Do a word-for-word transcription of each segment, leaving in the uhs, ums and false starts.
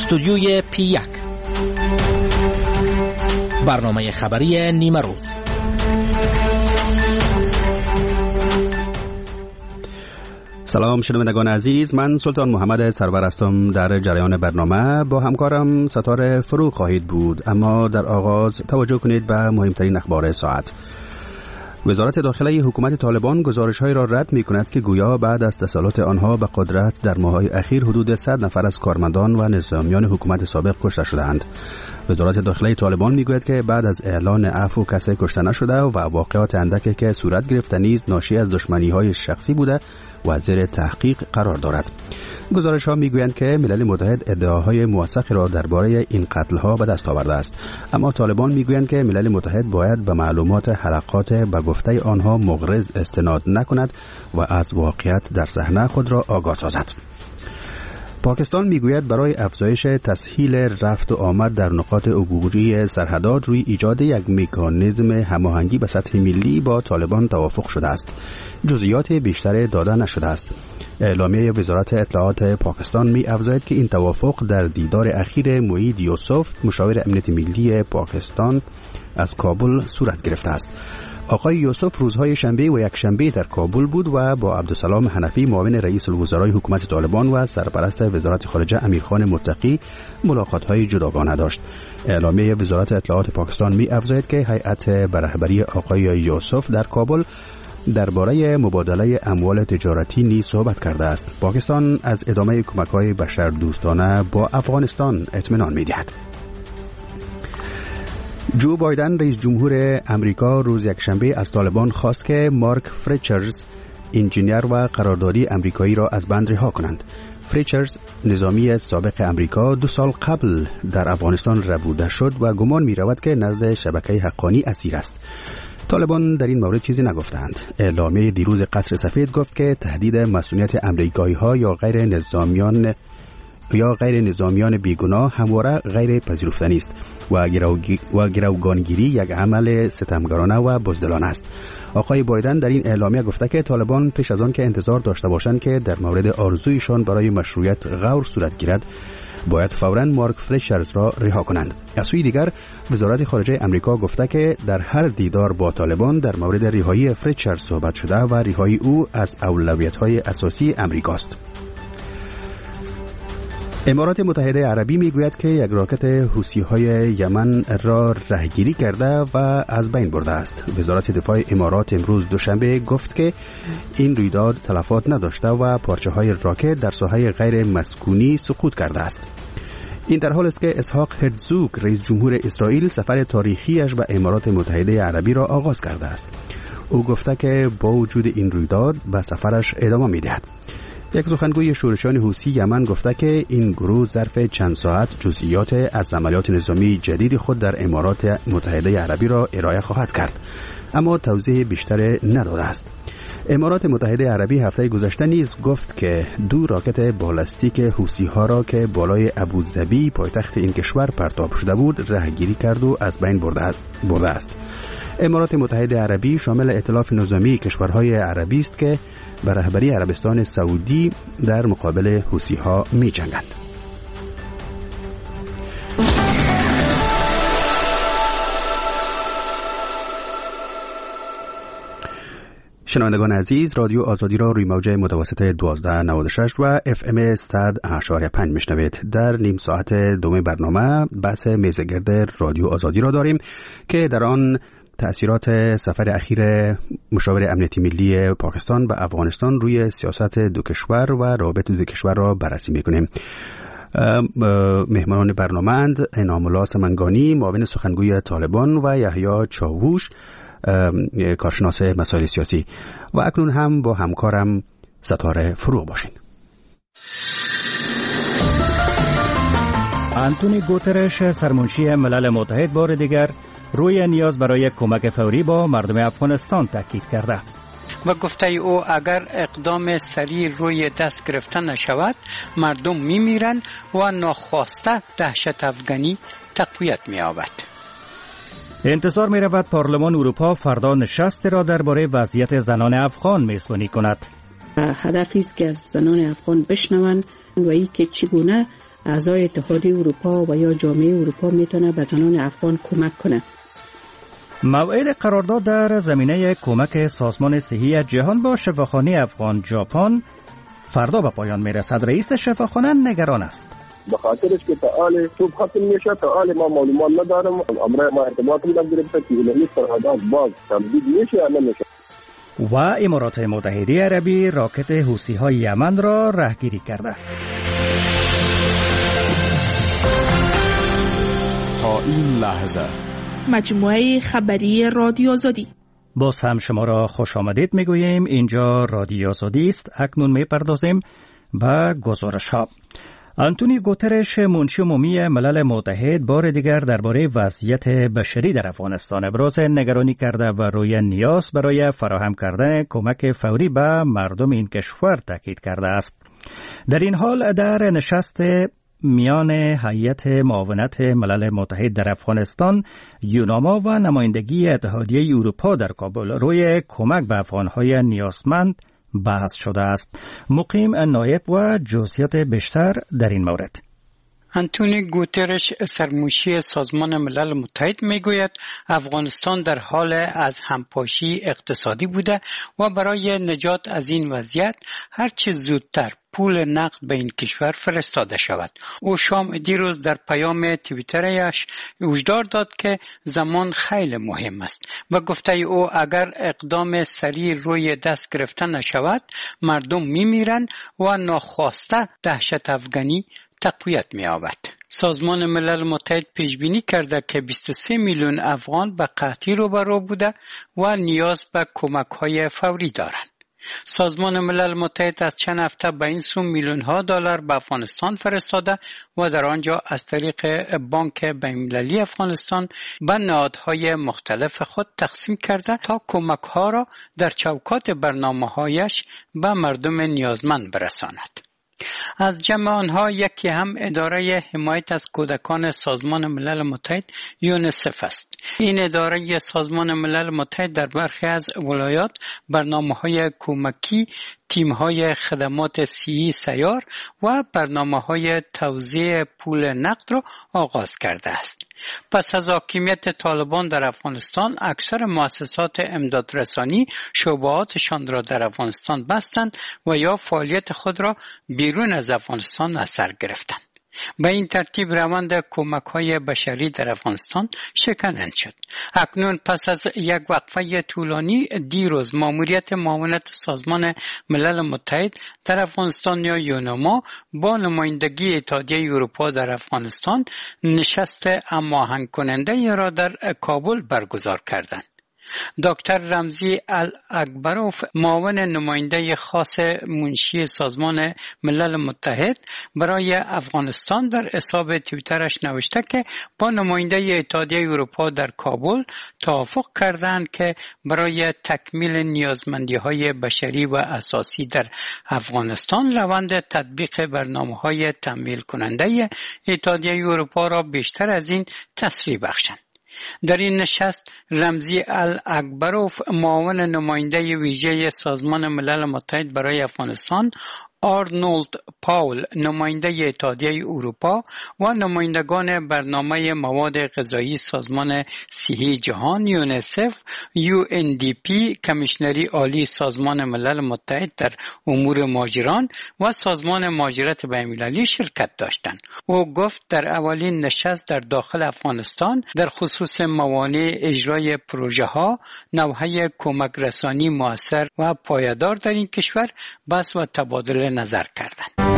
استودیوی پی یک، برنامه خبری نیمه روز. سلام شنوندگان عزیز، من سلطان محمد سرور هستم. در جریان برنامه با همکارم ستاره فرو خواهید بود، اما در آغاز توجه کنید به مهمترین اخبار ساعت. وزارت داخله حکومت طالبان گزارش‌هایی را رد می‌کند که گویا بعد از تسلط آنها به قدرت در ماه‌های اخیر حدود صد نفر از کارمندان و نظامیان حکومت سابق کشته شدند. وزارت داخله طالبان می‌گوید که بعد از اعلان عفو کسی کشته نشده و واقعات اندکی که صورت گرفته نیز ناشی از دشمنی‌های شخصی بوده و زیر تحقیق قرار دارد. گزارش‌ها می‌گویند که ملل متحد ادعاهای موثقی را درباره این قتل‌ها به دست آورده است، اما طالبان می‌گویند که ملل متحد باید به معلومات حلقات به گفته آنها مغرض استناد نکند و از واقعیت در صحنه خود را آگاه سازد. پاکستان میگوید برای افزایش تسهیل رفت و آمد در نقاط عبوری سرحدات روی ایجاد یک مکانیزم هماهنگی به سطح ملی با طالبان توافق شده است. جزئیات بیشتر داده نشده است. اعلامیه وزارت اطلاعات پاکستان می افزاید که این توافق در دیدار اخیر موعید یوسف مشاور امنیت ملی پاکستان از کابل صورت گرفته است. آقای یوسف روزهای شنبه و یک شنبه در کابل بود و با عبدالسلام حنفی معاون رئیس الوزرای حکومت طالبان و سرپرست وزارت خارجه امیرخان متقی ملاقات‌های جداگانه داشت. اعلامیه وزارت اطلاعات پاکستان می افزاید که هیئت به رهبری آقای یوسف در کابل درباره مبادله اموال تجارتی نیز صحبت کرده است. پاکستان از ادامه کمک‌های بشردوستانه با افغانستان اطمینان می‌دهد. جو بایدن رئیس جمهور امریکا روز یکشنبه از طالبان خواست که مارک فریچرز انجینیر و قراردادی امریکایی را از بند رها کنند. فریچرز نظامی سابق امریکا دو سال قبل در افغانستان ربوده شد و گمان می رود که نزد شبکه حقانی اسیر است. طالبان در این مورد چیزی نگفتند. اعلامیه دیروز قصر سفید گفت که تهدید مسئولیت امریکایی ها یا غیر نظامیان یا غیر نظامیان بیگناه همواره غیر پذیرفتنی است و و گروگانگیری یک عمل ستمگرانه و بزدلانه است. آقای بایدن در این اعلامیه گفته که طالبان پیش از آن که انتظار داشته باشند که در مورد آرزویشان برای مشروعیت غور صورت گیرد، باید فوراً مارک فریچرز را رها کنند. از سوی دیگر وزارت خارجه امریکا گفته که در هر دیدار با طالبان در مورد رهایی فریچرز صحبت شده و رهایی او از اولویت‌های اساسی امریکاست. امارات متحده عربی میگوید که یک راکت حوثی‌های یمن را رهگیری کرده و از بین برده است. وزارت دفاع امارات امروز دوشنبه گفت که این رویداد تلفات نداشته و پارچه‌های راکت در ساحه غیر مسکونی سقوط کرده است. این در حال است که اسحاق هرزوگ رئیس جمهور اسرائیل سفر تاریخیش به امارات متحده عربی را آغاز کرده است. او گفته که با وجود این رویداد به سفرش ادامه می‌دهد. یک سخنگوی شورشیان حوثی یمن گفته که این گروه ظرف چند ساعت جزئیات از عملیات نظامی جدید خود در امارات متحده عربی را ارائه خواهد کرد، اما توضیح بیشتر نداده است. امارات متحده عربی هفته گذشته نیز گفت که دو راکت بالستیک حوثی ها را که بالای ابوظبی پایتخت این کشور پرتاب شده بود رهگیری کرد و از بین برده است. امارات متحده عربی شامل ائتلاف نظامی کشورهای عربی است که به رهبری عربستان سعودی در مقابل حوثی ها می جنگند. شنوندگان عزیز، رادیو آزادی را روی موج متوسط دوازده نود و شش و اف ام صد و پنج میشنوید. در نیم ساعت دوم برنامه بحث میزگرد رادیو آزادی را داریم که در آن تأثیرات سفر اخیر مشاور امنیتی ملی پاکستان به افغانستان روی سیاست دو کشور و روابط دو کشور را بررسی میکنیم. مهمانان برنامه‌اند انعام الله سمنگانی معاون سخنگوی طالبان و یحیی چاووش کارشناس مسائل سیاسی و اکنون هم با همکارم ستاره فرو باشین. آنتونی گوترش سرمنشی ملل متحد بار دیگر روی نیاز برای کمک فوری با مردم افغانستان تاکید کرده و گفته او اگر اقدام سریع روی دست گرفتن نشود مردم میمیرند و ناخواسته دهشت افغانی تقویت می‌یابد. انتظار می رود پارلمان اروپا فردا نشست را درباره وضعیت زنان افغان میزبانی کند. هدفی است که از زنان افغان بشنوند و ای که چگونه اعضای اتحادیه اروپا و یا جامعه اروپا میتونه به زنان افغان کمک کنه. موعد قرارداد در زمینه کمک سازمان صحی جهان با شفاخانه افغان ژاپن فردا به پایان میرسد. رئیس شفاخانه نگران است. به خاطرش که تعال توب ختم میشه، تعال ما معلومات ندارم، امر ما ارتباط نگرفته که الهی قرارداد باز تمدید میشه یا نمیشه. و امارات متحده عربی راکت حوثی های یمن را رهگیری کرده. تا این لحظه مجموعه خبری رادیو آزادی. باز هم شما را خوش آمدید میگوییم. اینجا رادیو آزادی است. اکنون میپردازیم به گزارش ها. آنتونی گوترش منشی عمومی ملل متحد بار دیگر درباره وضعیت بشری در افغانستان ابراز نگرانی کرده و روی نیاز برای فراهم کردن کمک فوری به مردم این کشور تاکید کرده است. در این حال در نشست میان هیئت معاونت ملل متحد در افغانستان یوناما و نمایندگی اتحادیه اروپا در کابل روی کمک به افغانهای نیازمند بحث شده است. مقیم نایب و جزئیات بیشتر در این مورد. آنتونی گوترش سرمنشی سازمان ملل متحد میگوید افغانستان در حال از همپاشی اقتصادی بوده و برای نجات از این وضعیت هر چه زودتر پول نقد به این کشور فرستاده شود. او شام دیروز در پیام توییترش هشدار داد که زمان خیلی مهم است و گفته او اگر اقدام سریع روی دست گرفته نشود مردم میمیرند و ناخواسته دهشت افغانی تقویت می‌یابد. سازمان ملل متحد پیش بینی کرده که بیست و سه میلیون افغان به قحطی روبرو بوده و نیاز به کمک‌های فوری دارند. سازمان ملل متحد از چند هفته به این سو میلیون ها دلار به افغانستان فرستاده و در آنجا از طریق بانک بین‌المللی افغانستان به نهادهای مختلف خود تقسیم کرده تا کمک ها را در چوکات برنامه‌هایش به مردم نیازمند برساند. از جمع آنها یکی هم اداره حمایت از کودکان سازمان ملل متحد یونیسف است. این اداره سازمان ملل متحد در برخی از ولایات برنامه‌های کمکی، تیم‌های خدمات صحی سیار و برنامه‌های توزیع پول نقد را آغاز کرده است. پس از حاکمیت طالبان در افغانستان اکثر مؤسسات امدادرسانی شعبه‌هاتشان را در افغانستان بستند و یا فعالیت خود را بیرون از افغانستان از سر گرفتند. به این ترتیب روند کمک‌های بشری در افغانستان شکننده شد. اکنون پس از یک وقفه طولانی دیروز ماموریت معاونت سازمان ملل متحد در افغانستان یا یوناما با نمایندگی اتحادیه اروپا در افغانستان نشست هماهنگ کننده را در کابل برگزار کردند. دکتر رمزی الاکبروف معاون نماینده خاص منشی سازمان ملل متحد برای افغانستان در حساب توییترش نوشته که با نماینده اتحادیه اروپا در کابل توافق کردند که برای تکمیل نیازمندی‌های بشری و اساسی در افغانستان روند تطبیق برنامه‌های تمویل کننده اتحادیه اروپا را بیشتر از این تسریع بخشند. در این نشست رمزی الاکبروف معاون نماینده ویژه سازمان ملل متحد برای افغانستان، آرنولد پاول نماینده اتحادیه اروپا و نمایندگان برنامه مواد غذایی سازمان صحی جهان یونیسف، یو ان دی پی کمیشنری عالی سازمان ملل متحد در امور مهاجران و سازمان مهاجرت بین‌المللی شرکت داشتند. او گفت در اولین نشست در داخل افغانستان در خصوص موانع اجرای پروژه ها، نوحه کمک رسانی مؤثر و پایدار در این کشور بحث و تبادله نظر کردند.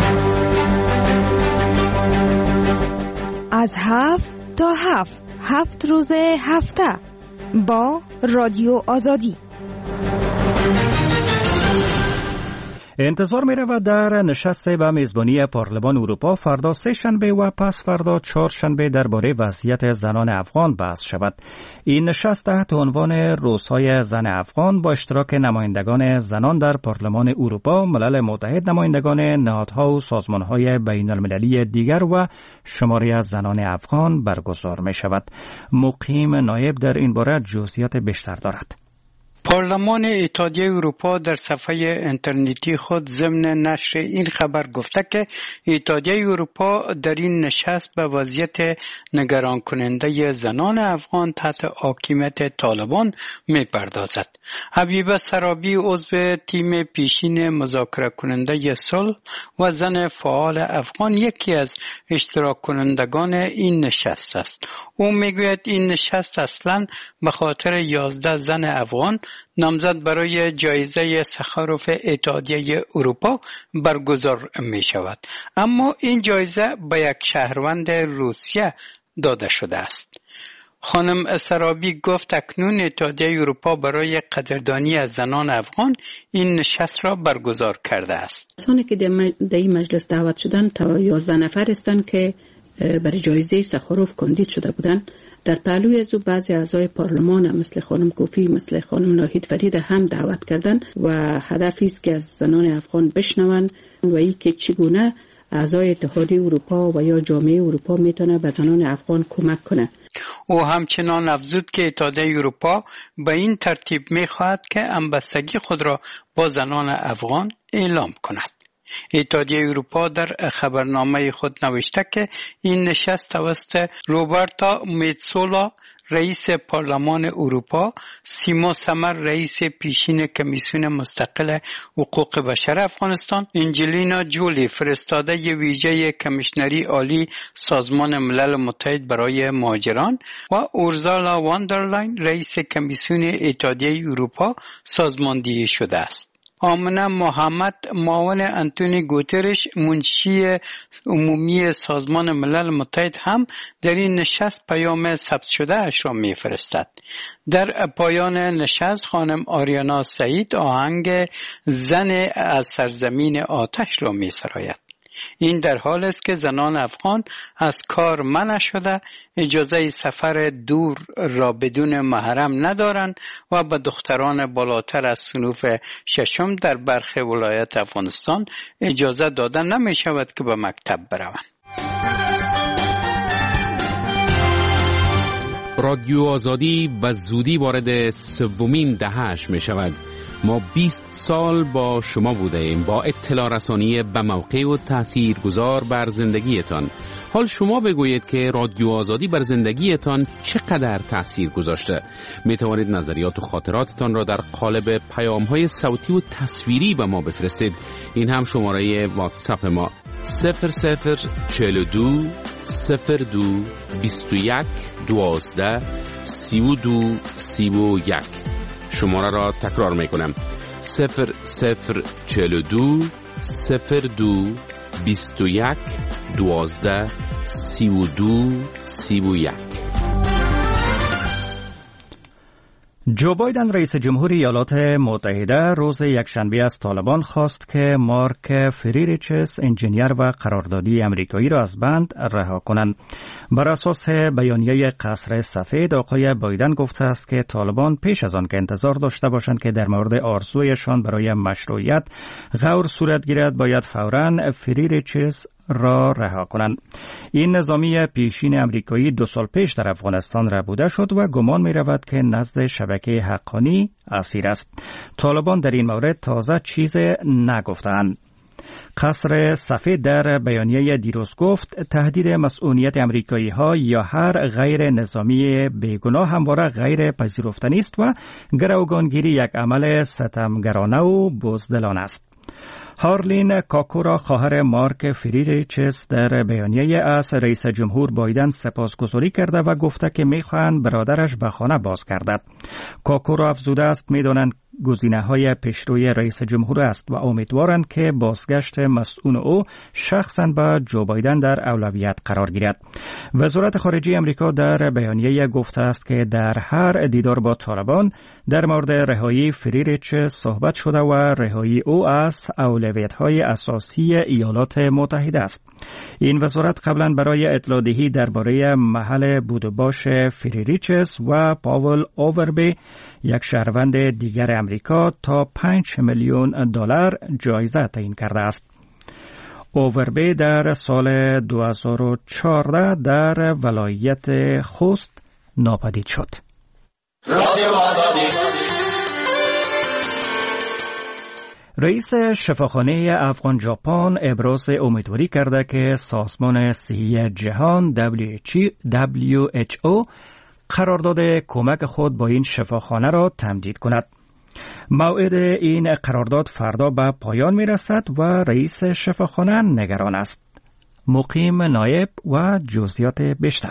از هفت تا هفت هفت روز هفته با رادیو آزادی. انتظار می رود در نشست به میزبانی پارلمان اروپا فردا سه شنبه و پس فردا چهار شنبه درباره وضعیت زنان افغان بحث شود. این نشست تحت عنوان روزهای زن افغان با اشتراک نمایندگان زنان در پارلمان اروپا، ملل متحد، نمایندگان نهادها و سازمانهای بین المللی دیگر و شماری از زنان افغان برگزار می شود. مقیم نایب در این باره جزئیات بیشتر دارد. پارلمان اتحادیه اروپا در صفحه اینترنتی خود ضمن نشر این خبر گفته که اتحادیه اروپا در این نشست به وضعیت نگران کننده زنان افغان تحت حاکمیت طالبان میپردازد. حبیبه سرابی عضو تیم پیشین مذاکره کننده صلح و زن فعال افغان یکی از اشتراک کنندگان این نشست است. او میگوید این نشست اصلاً به خاطر یازده زن افغان نامزد برای جایزه سخاروف اتحادیه اروپا برگزار می شود، اما این جایزه به یک شهروند روسیه داده شده است. خانم سرابی گفت اکنون اتحادیه اروپا برای قدردانی از زنان افغان این نشست را برگزار کرده است. کسانی که در این مجلس دعوت شدند تا یازده نفر هستند که برای جایزه سخاروف کاندید شده بودند. در پهلوی از او بعضی اعضای پارلمان هم مثل خانم کوفی، مثل خانم ناهید فرید هم دعوت کردند و هدفی است که از زنان افغان بشنوند و ای که چگونه اعضای اتحادیه اروپا و یا جامعه اروپا میتونه به زنان افغان کمک کنه. او همچنان افزود که اتحادیه اروپا به این ترتیب میخواهد که همبستگی خود را با زنان افغان اعلام کند. اتحادیه اروپا در خبرنامه خود نوشته که این نشست توسط روبرتا میتسولا رئیس پارلمان اروپا، سیما سمر رئیس پیشین کمیسیون مستقل حقوق بشر افغانستان، انجلینا جولی فرستاده ویژه کمیشنری عالی سازمان ملل متحد برای مهاجران و اورزالا واندرلاین رئیس کمیسیون اتحادیه اروپا سازماندهی شده است. آمنه محمد معاون انتونی گوترش منشی عمومی سازمان ملل متحد هم در این نشست پیام ثبت شده اش را می فرستد. در پایان نشست خانم آریانا سعید آهنگ زن از سرزمین آتش را می سراید. این در حال است که زنان افغان از کار منع شده، اجازه سفر دور را بدون محرم ندارند و به دختران بالاتر از صنوف ششم در برخی ولایت افغانستان اجازه داده نمی شود که به مکتب بروند. رادیو آزادی به زودی وارد سومین دهه‌اش می شود. ما بیست سال با شما بوده ایم با اطلاع رسانی به موقع و تأثیر گذار بر زندگیتان. حال شما بگویید که رادیو آزادی بر زندگیتان چقدر تأثیر گذاشته. می توانید نظریات و خاطراتتان را در قالب پیام‌های صوتی و تصویری به ما بفرستید. این هم شماره واتساپ ما صفر صفر چهل و دو صفر دو بیست و یک دوازده سی و دو سی و یک. شماره را تکرار می کنم صفر صفر چهل و دو صفر دو بیست و یک دوازده سی و دو سی و یک. جو بایدن رئیس جمهوری ایالات متحده روز یکشنبه از طالبان خواست که مارک فریریچس انجینیر و قراردادی امریکایی را از بند رها کنند. بر اساس بیانیه قصر سفید آقای بایدن گفته است که طالبان پیش از آن که انتظار داشته باشند که در مورد آرزویشان برای مشروعیت غور صورت گیرد باید فوراً فریریچس را رها کنند. این نظامی پیشین امریکایی دو سال پیش در افغانستان ربوده شد و گمان می رود که نزد شبکه حقانی اسیر است. طالبان در این مورد تازه چیز نگفتند. قصر سفید در بیانیه دیروز گفت تهدید مسئولیت امریکایی ها یا هر غیر نظامی بیگناه همواره غیر پذیرفتنی است و گروگانگیری یک عمل ستمگرانه و بزدلانه است. هارلین کاکورا خواهر مارک فریریچس در بیانیه از رئیس جمهور بایدن سپاسگزاری کرده و گفته که میخواهند برادرش به خانه باز گردد. کاکورا افزوده است میدانند گزینه‌های پیشروی رئیس جمهور است و امیدوارند که بازگشت مسئول او شخصاً به جو بایدن در اولویت قرار گیرد. وزارت خارجه آمریکا در بیانیه گفته است که در هر دیدار با طالبان در مورد رهایی فریریچ صحبت شده و رهایی او از اولویت‌های اساسی ایالات متحده است. این وزارت قبلا برای اطلاع دهی درباره محل بود و باش فریریچس و پاول اووربی یک شهروند دیگر امریکا تا پنج میلیون دلار جایزه تعیین کرده است. اووربی در سال دو هزار و چهارده در ولایت خوست ناپدید شد. رادیو آزادی رئیس شفاخانه افغان ژاپن ابراز امیدواری کرده که سازمان صحی جهان دبلیو اچ او قرارداد کمک خود با این شفاخانه را تمدید کند. موعد این قرارداد فردا به پایان می رسد و رئیس شفاخانه نگران است. مقیم نایب و جزئیات بیشتر.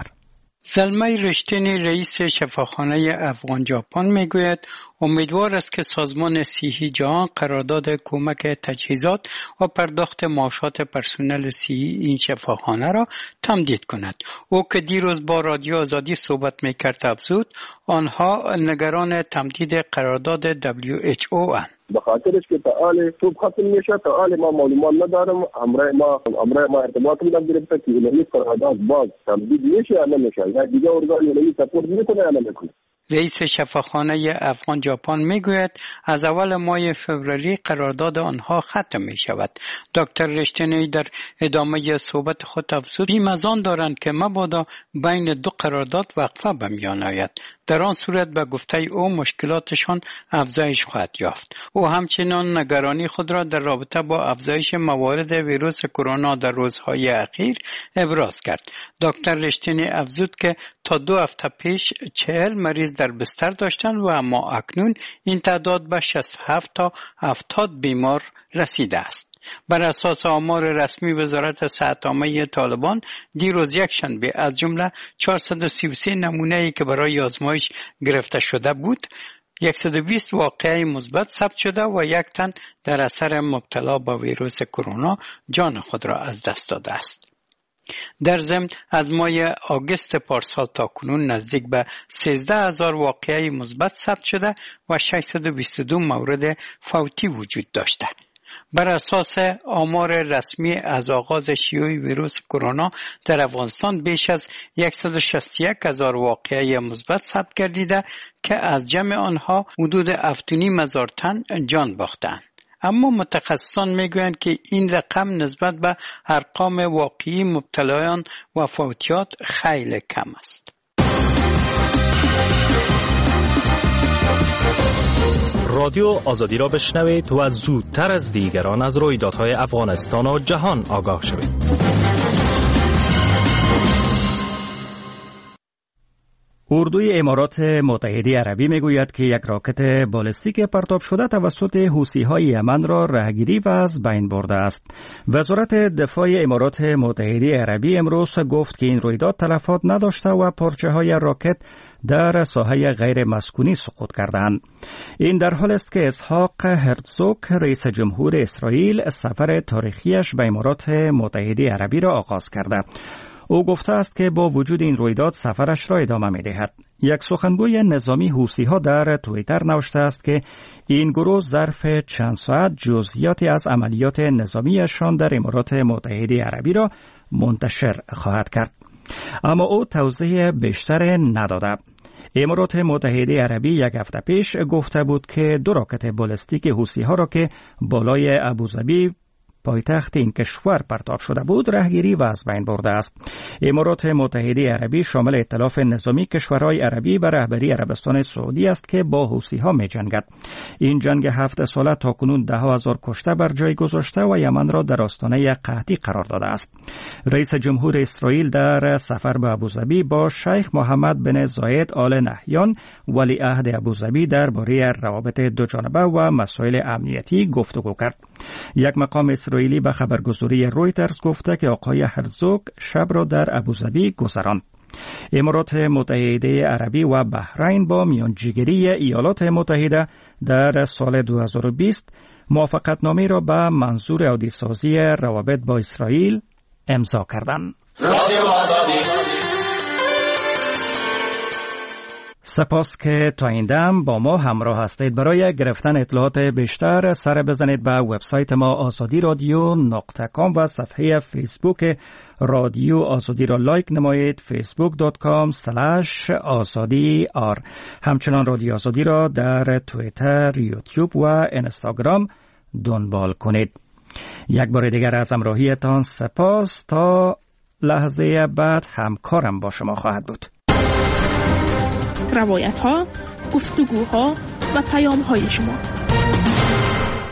زلمه رشتینی رئیس شفاخانه افغان ژاپن میگوید امیدوار است که سازمان صحی جهان قرارداد کمک تجهیزات و پرداخت معاشات پرسنل صحی این شفاخانه را تمدید کند. او که دیروز با رادیو آزادی صحبت میکرد افزود آنها نگران تمدید قرارداد دبلیو اچ او اند. به خاطرش که تا حال صبح ختم میشه تا حال ما معلومات ندارم. امرای ما امرای ما ارتباطم نگرفته که الهی قرارداد باز تمدید میشه یا نمیشه یا دیگه ارگان الهی سپورت میکنه یا نمیکنه. رئیس شفاخانه افغان ژاپن میگوید از اول ماه فوریه قرارداد آنها ختم می شود. دکتر رشتینی در ادامه صحبت خود افزود بیم از آن دارند که مبادا بین دو قرارداد وقفه به میان آید. در آن صورت به گفته او مشکلاتشان افزایش خواهد یافت. او همچنین نگرانی خود را در رابطه با افزایش موارد ویروس کرونا در روزهای اخیر ابراز کرد. دکتر رشتینی افزود که تا دو هفته پیش چهل مریض در بستر داشتند و اما اکنون این تعداد به شصت و هفت تا هفتاد بیمار رسیده است. بر اساس آمار رسمی وزارت صحت عامه طالبان دیروز یکشنبه از جمله چهارصد و سی و سه نمونه‌ای که برای آزمایش گرفته شده بود صد و بیست واقعه مثبت ثبت شده و یک تن در اثر مبتلا به ویروس کرونا جان خود را از دست داده است. در ضمن از ماه آگوست پارسال تا کنون نزدیک به سیزده هزار واقعه مثبت ثبت شده و ششصد و بیست و دو مورد فوتی وجود داشته. بر اساس آمار رسمی از آغاز شیوع ویروس کرونا در افغانستان بیش از صد و شصت و یک هزار واقعه مثبت ثبت گردیده که از جمع آنها حدود هفت و نیم هزار تن جان باختند. اما متخصصان میگویند که این رقم نسبت به ارقام واقعی مبتلایان و فوتیات خیلی کم است. رادیو آزادی را بشنوید و زودتر از دیگران از رویدادهای افغانستان و جهان آگاه شوید. اردوی امارات متحده عربی میگوید که یک راکت بالستیک پرتاب شده توسط حوثی‌های یمن را رهگیری و از بین برده است. وزارت دفاع امارات متحده عربی امروز گفت که این رویداد تلفات نداشته و پارچه‌های راکت در ساحه غیر مسکونی سقوط کردند. این در حال است که اسحاق هرتزوگ رئیس جمهور اسرائیل سفر تاریخیش به امارات متحده عربی را آغاز کرده. او گفته است که با وجود این رویداد سفرش را ادامه می دهد. یک سخنگوی نظامی حوثی‌ها در توییتر نوشته است که این گروه ظرف چند ساعت جزئیاتی از عملیات نظامیشان در امارات متحده عربی را منتشر خواهد کرد. اما او توضیح بیشتر نداده. امارات متحده عربی یک هفته پیش گفته بود که دو راکت بالستیک حوثی‌ها را که بالای ابوظبی پایتخت این کشور پرتاب شده بود رهگیری و از بین برده است. امارات متحده عربی شامل ائتلاف نظامی کشورهای عربی و رهبری عربستان سعودی است که با حوثی‌ها می‌جنگد. این جنگ هفت ساله تاکنون ده هزار کشته بر جای گذاشته و یمن را در آستانه قحطی قرار داده است. رئیس جمهور اسرائیل در سفر به ابوظبی با شیخ محمد بن زاید آل نهیان ولی عهد ابوظبی درباره روابط دوجانبه و مسائل امنیتی گفتگو کرد. یک مقام اسرائیلی به خبرگزاری رویترز گفته که آقای هرزوگ شب را در ابوظبی گذراند. امارات متحده عربی و بحرین با میانجیگری ایالات متحده در سال دو هزار و بیست موافقتنامه را به منظور عادی‌سازی روابط با اسرائیل امضا کردند. سپاس که تا این دم با ما همراه هستید. برای گرفتن اطلاعات بیشتر سر بزنید به وبسایت ما آزادی رادیو نقطه کام و صفحه فیسبوک رادیو آزادی را لایک نمایید فیسبوک دات کام اسلش آزادی آر. همچنان رادیو آزادی را در توییتر، یوتیوب و اینستاگرام دنبال کنید. یک بار دیگر از همراهیتان سپاس. تا لحظه بعد همکارم با شما خواهد بود. روایت ها، گفتگوها و پیام های شما.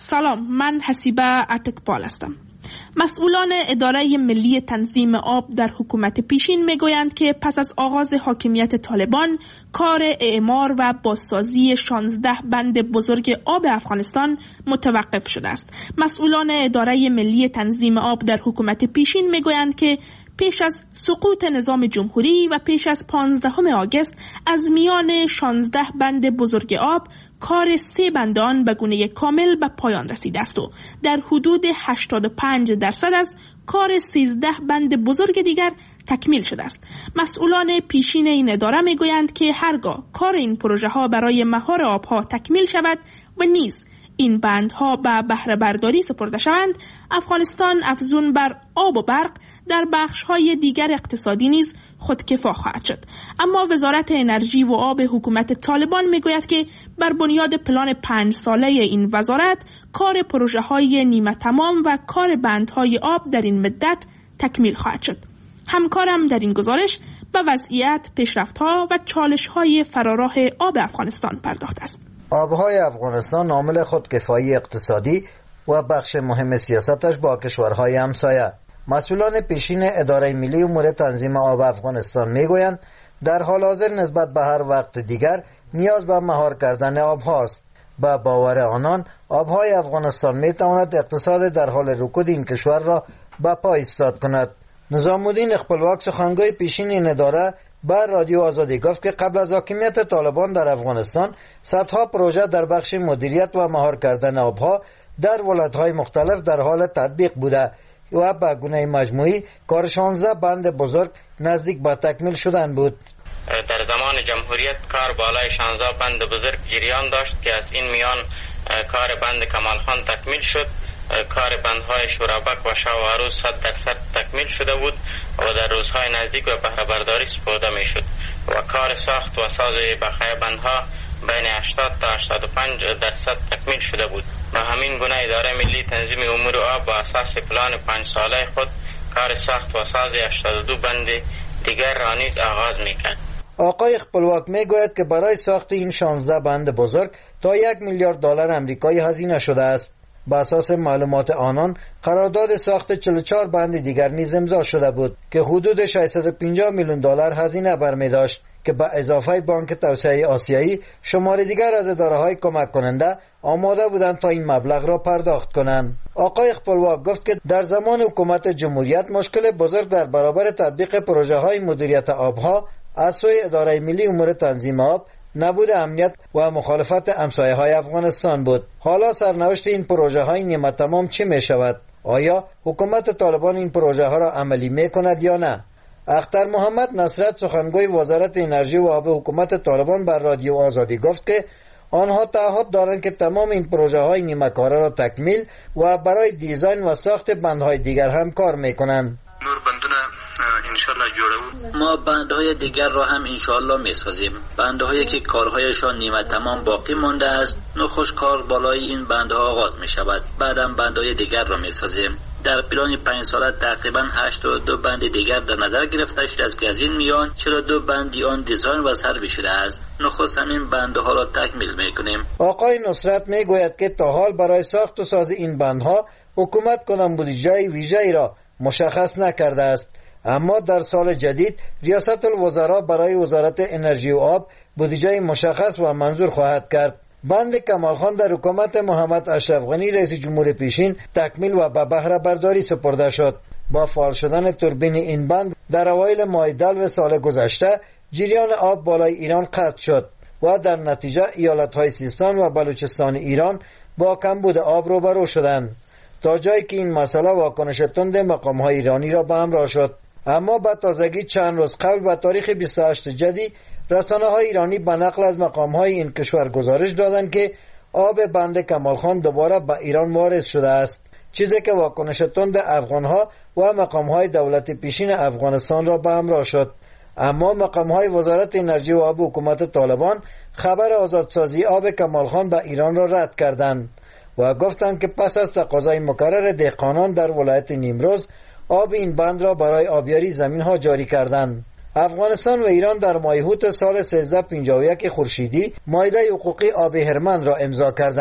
سلام، من حسیبه اتکپال هستم. مسئولان اداره ملی تنظیم آب در حکومت پیشین میگویند که پس از آغاز حاکمیت طالبان کار اعمار و بازسازی شانزده بند بزرگ آب افغانستان متوقف شده است. مسئولان اداره ملی تنظیم آب در حکومت پیشین میگویند که پیش از سقوط نظام جمهوری و پیش از پانزدهم آگوست از میان شانزده بند بزرگ آب کار سه بند آن به گونه کامل به پایان رسیده است و در حدود هشتاد و پنج درصد از کار سیزده بند بزرگ دیگر تکمیل شده است. مسئولان پیشین این اداره میگویند که هرگاه کار این پروژه ها برای مهار آبها تکمیل شود و نیز این بندها به بهره برداری سپرده شوند، افغانستان افزون بر آب و برق در بخش‌های دیگر اقتصادی نیز خودکفا خواهد شد. اما وزارت انرژی و آب حکومت طالبان میگوید که بر بنیاد پلان پنج ساله این وزارت کار پروژه‌های نیمه تمام و کار بندهای آب در این مدت تکمیل خواهد شد. همکارم در این گزارش به وضعیت، پیشرفت‌ها و چالش‌های فراراه آب افغانستان پرداخته است. آبهای افغانستان عامل خودکفایی اقتصادی و بخش مهم سیاستش با کشورهای همسایه. مسئولان پیشین اداره ملی امور تنظیم آب افغانستان میگویند در حال حاضر نسبت به هر وقت دیگر نیاز به مهار کردن آب هاست. با باور آنان آبهای افغانستان میتواند اقتصاد در حال رکود این کشور را به پا ایستاد کند. نظام الدین خپلواک سخنگوی پیشین این اداره بر رادیو آزادی گفت که قبل از حاکمیت طالبان در افغانستان صدها پروژه در بخش مدیریت و مهار کردن آبها در ولایت‌های مختلف در حال تطبیق بوده و به گونه مجموعی کار شانزده بند بزرگ نزدیک به تکمیل شدن بود. در زمان جمهوریت کار بالای شانزده بند بزرگ جریان داشت که از این میان کار بند کمالخان تکمیل شد. کار بندهای شورابک و شاواروز صد درصد تکمیل شده بود و در روزهای نزدیک به بهره برداری سپرده می شد و کار ساخت و ساز بقیه بندها بین هشتاد تا هشتاد و پنج درصد تکمیل شده بود. به همین گونه اداره ملی تنظیم امور آب با اساس پلان پنج ساله خود کار ساخت و ساز هشتاد و دو بند دیگر را نیز آغاز می کرد. آقای خپلواک می گوید که برای ساخت این شانزده بند بزرگ تا یک میلیارد دلار امریکایی هزینه شده است. با اساس معلومات آنان قرارداد ساخت چهل و چهار بند دیگر نیز امضا شده بود که حدود ششصد و پنجاه میلیون دلار هزینه برمی داشت که به اضافه بانک توسعه آسیایی شمار دیگر از اداره‌های کمک کننده آماده بودند تا این مبلغ را پرداخت کنند. آقای خپلواک گفت که در زمان حکومت جمهوریت مشکل بزرگ در برابر تطبیق پروژه‌های مدیریت آبها از سوی اداره ملی امور تنظیم آب نبود امنیت و مخالفت همسایه‌های افغانستان بود. حالا سرنوشت این پروژه های نیمه تمام چی می شود؟ آیا حکومت طالبان این پروژه ها را عملی می کند یا نه؟ اختر محمد نصرت سخنگوی وزارت انرژی و آب حکومت طالبان بر رادیو آزادی گفت که آنها تعهد دارند که تمام این پروژه های نیمه کاره را تکمیل و برای دیزاین و ساخت بندهای دیگر هم کار می کنند. نور بندونه انشالله جوړو. ما بندهای دیگر را هم انشالله میسازیم. بندهایی که کارهایشان نیمه تمام باقی مانده است، نخست کار بالای این بندها آغاز می شود. بعدم بندهای دیگر را میسازیم. در پلان پنج ساله تقریبا هشتاد و دو بند دیگر در نظر گرفته شده است که از این میان چهل و دو بندی آن دیزاین و سروی شده است. نخست همین بندها را تکمیل میکنیم. آقای نصرت میگوید که تا حال برای ساخت و ساز این بندها حکومت کنم بودجه ویژه‌ای را مشخص نکرده است، اما در سال جدید ریاست الوزراء برای وزارت انرژی و آب بودجه مشخص و منظور خواهد کرد. بند کمالخان در حکومت محمد اشرف غنی رئیس جمهور پیشین تکمیل و به بهره برداری سپرده شد. با فعال شدن توربین این بند در اوایل ماه دلو سال گذشته جریان آب بالای ایران قطع شد و در نتیجه ایالت‌های سیستان و بلوچستان ایران با کمبود آب روبرو شدند، تا جایی که این مسئله واکنش تند مقام‌های ایرانی را به همراه شد. اما با تازگی چند روز قبل به تاریخ بیست و هشتم جدی رسانه‌های ایرانی به نقل از مقام‌های این کشور گزارش دادند که آب بند کمالخان دوباره به ایران وارد شده است، چیزی که واکنش تند افغان‌ها و مقام‌های دولت پیشین افغانستان را به همراه شد. اما مقام‌های وزارت انرژی و آب حکومت طالبان خبر آزادسازی آب کمالخان به ایران را رد کردند و گفتند که پس از تقاضای مکرر دهقانان در ولایت نیمروز آب این بند را برای آبیاری زمین‌ها جاری کردند. افغانستان و ایران در ماه اوت سال سیزده پنجاه و یک خورشیدی معاهده حقوقی آب هرمند را امضا کردند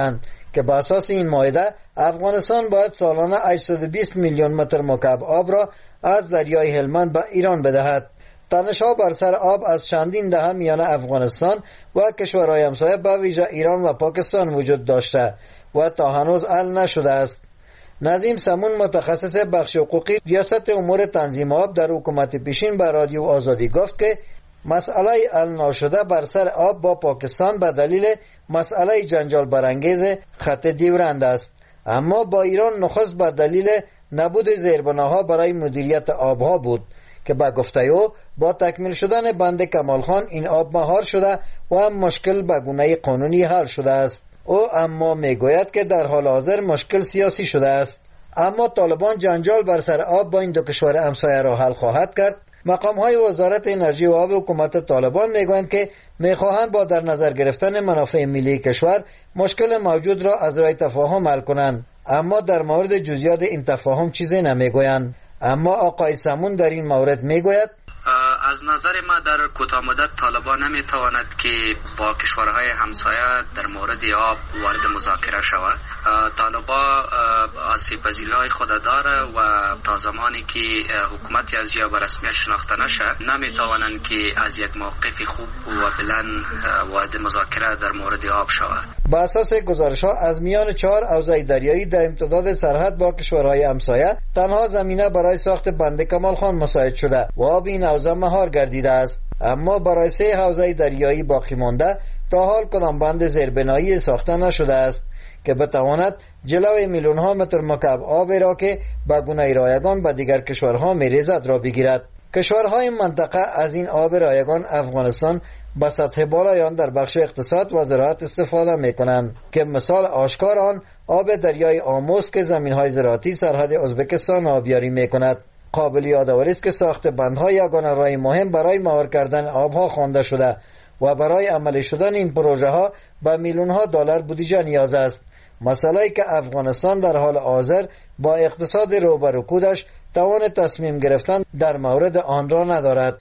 که بر اساس این معاهده افغانستان باید سالانه هشتصد و بیست میلیون متر مکعب آب را از دریای هلمند به ایران بدهد. تنش‌ها بر سر آب از چندین دهه میان افغانستان و کشورهای همسایه به ویژه ایران و پاکستان وجود داشته و تا هنوز حل نشده است. نظیم سمون متخصص بخش حقوقی ریاست امور تنظیم آب در حکومت پیشین به رادیو آزادی گفت که مسئله حل نشده بر سر آب با پاکستان به دلیل مسئله جنجال برانگیز خط دیورند است، اما با ایران نخست به دلیل نبود زیربناها برای مدیریت آبها بود که با گفته او با تکمیل شدن بند کمال خان این آب مهار شده و مشکل به گونه قانونی حل شده است. او اما میگوید که در حال حاضر مشکل سیاسی شده است، اما طالبان جنجال بر سر آب با این دو کشور همسایه را حل خواهد کرد. مقام های وزارت انرژی و آب حکومت طالبان میگویند که میخواهند با در نظر گرفتن منافع ملی کشور مشکل موجود را از راه تفاهم حل کنند، اما در مورد جزئیات این تفاهم چیزی نمیگویند. اما آقای سمون در این مورد میگوید از نظر ما در کوتاه مدت طالبان نمیتواند که با کشورهای همسایه در مورد آب وارد مذاکره شود. طالبان آسیب پذیری‌های خود داره و تا زمانی که حکومتی از جا به رسمیت شناخته نشه نمیتوانند که از یک موقف خوب و بلند وارد مذاکره در مورد آب شود. با اساس گزارش‌ها از میان چهار حوزه دریایی در امتداد سرحد با کشورهای همسایه تنها زمینه برای ساخت بند کمال خان مساعد شده و آب این حوزه مهار گردیده است، اما برای سه حوزه دریایی باقی مانده تا حال کدام بند زیربنایی ساخته نشده است که بتواند جلوی میلیون ها متر مکعب آب را که به گونه رایگان به دیگر کشورها میریزد را بگیرد. کشورهای منطقه از این آب رایگان افغانستان به سطح بالایان در بخش اقتصاد و زراعت استفاده میکنند که مثال آشکار آن آب دریای آموز که زمینهای زراعتی سرحد ازبکستان آبیاری میکند. قابل یادآوری است که ساخت بندها یگانه راه مهم برای مهار کردن آبها خوانده شده و برای عملی شدن این پروژه ها به میلیون ها دلار بودجه نیاز است، مسئله که افغانستان در حال حاضر با اقتصاد رو به رکودش توان تصمیم گرفتن در مورد آن را ندارد.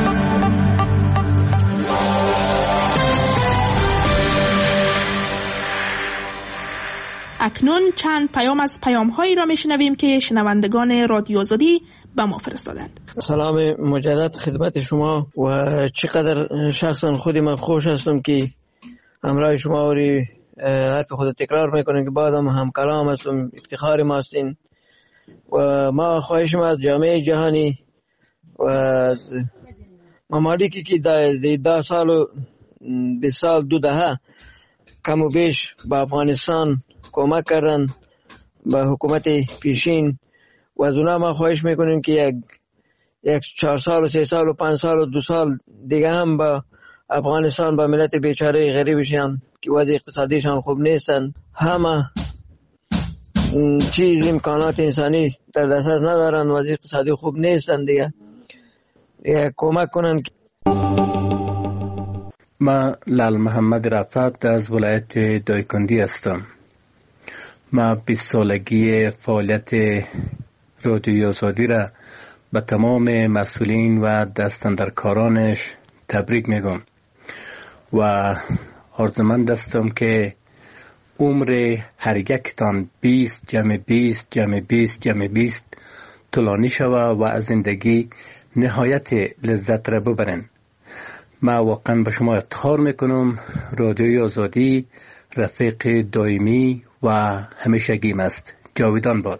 اکنون چند پیام از پیام‌هایی را میشنویم که شنوندگان رادیو آزادی به ما فرستادند. سلام مجدد خدمت شما و چقدر شخصا خودی من خوش هستم که همراه شما و حرف خود تکرار میکنم که بعدم هم کلام هستم، افتخار ما هستین و ما خواهشم از جامعه جهانی و از ممالکی که ده, ده سال و بیست سال دو دهه کم و بیش به افغانستان کمک کردن به حکومت پیشین و از اونا ما خواهش میکنیم که یک یک چهار سال و سه سال و پنج سال و دو سال دیگه هم با افغانستان با ملت بیچاره غریبشان که وضع اقتصادیشان خوب نیستن، همه چیز امکانات انسانی در دسترس ندارن، وضع اقتصادی خوب نیستن دیگه دیگه کمک کنن. ما لال محمد رفت از ولایت دایکندی هستم. ما بیست سالگی فعالیت رادیو آزادی را به تمام مسئولین و دستاندرکارانش تبریک میگم و آرزومند هستم که عمر هر یکتان بیست جمع بیست جمع بیست جمع بیست طولانی شود و از زندگی نهایت لذت را ببرن. ما واقعا به شما افتخار میکنم. رادیوی آزادی رفیق دائمی و همیشگیم است. جاویدان باد.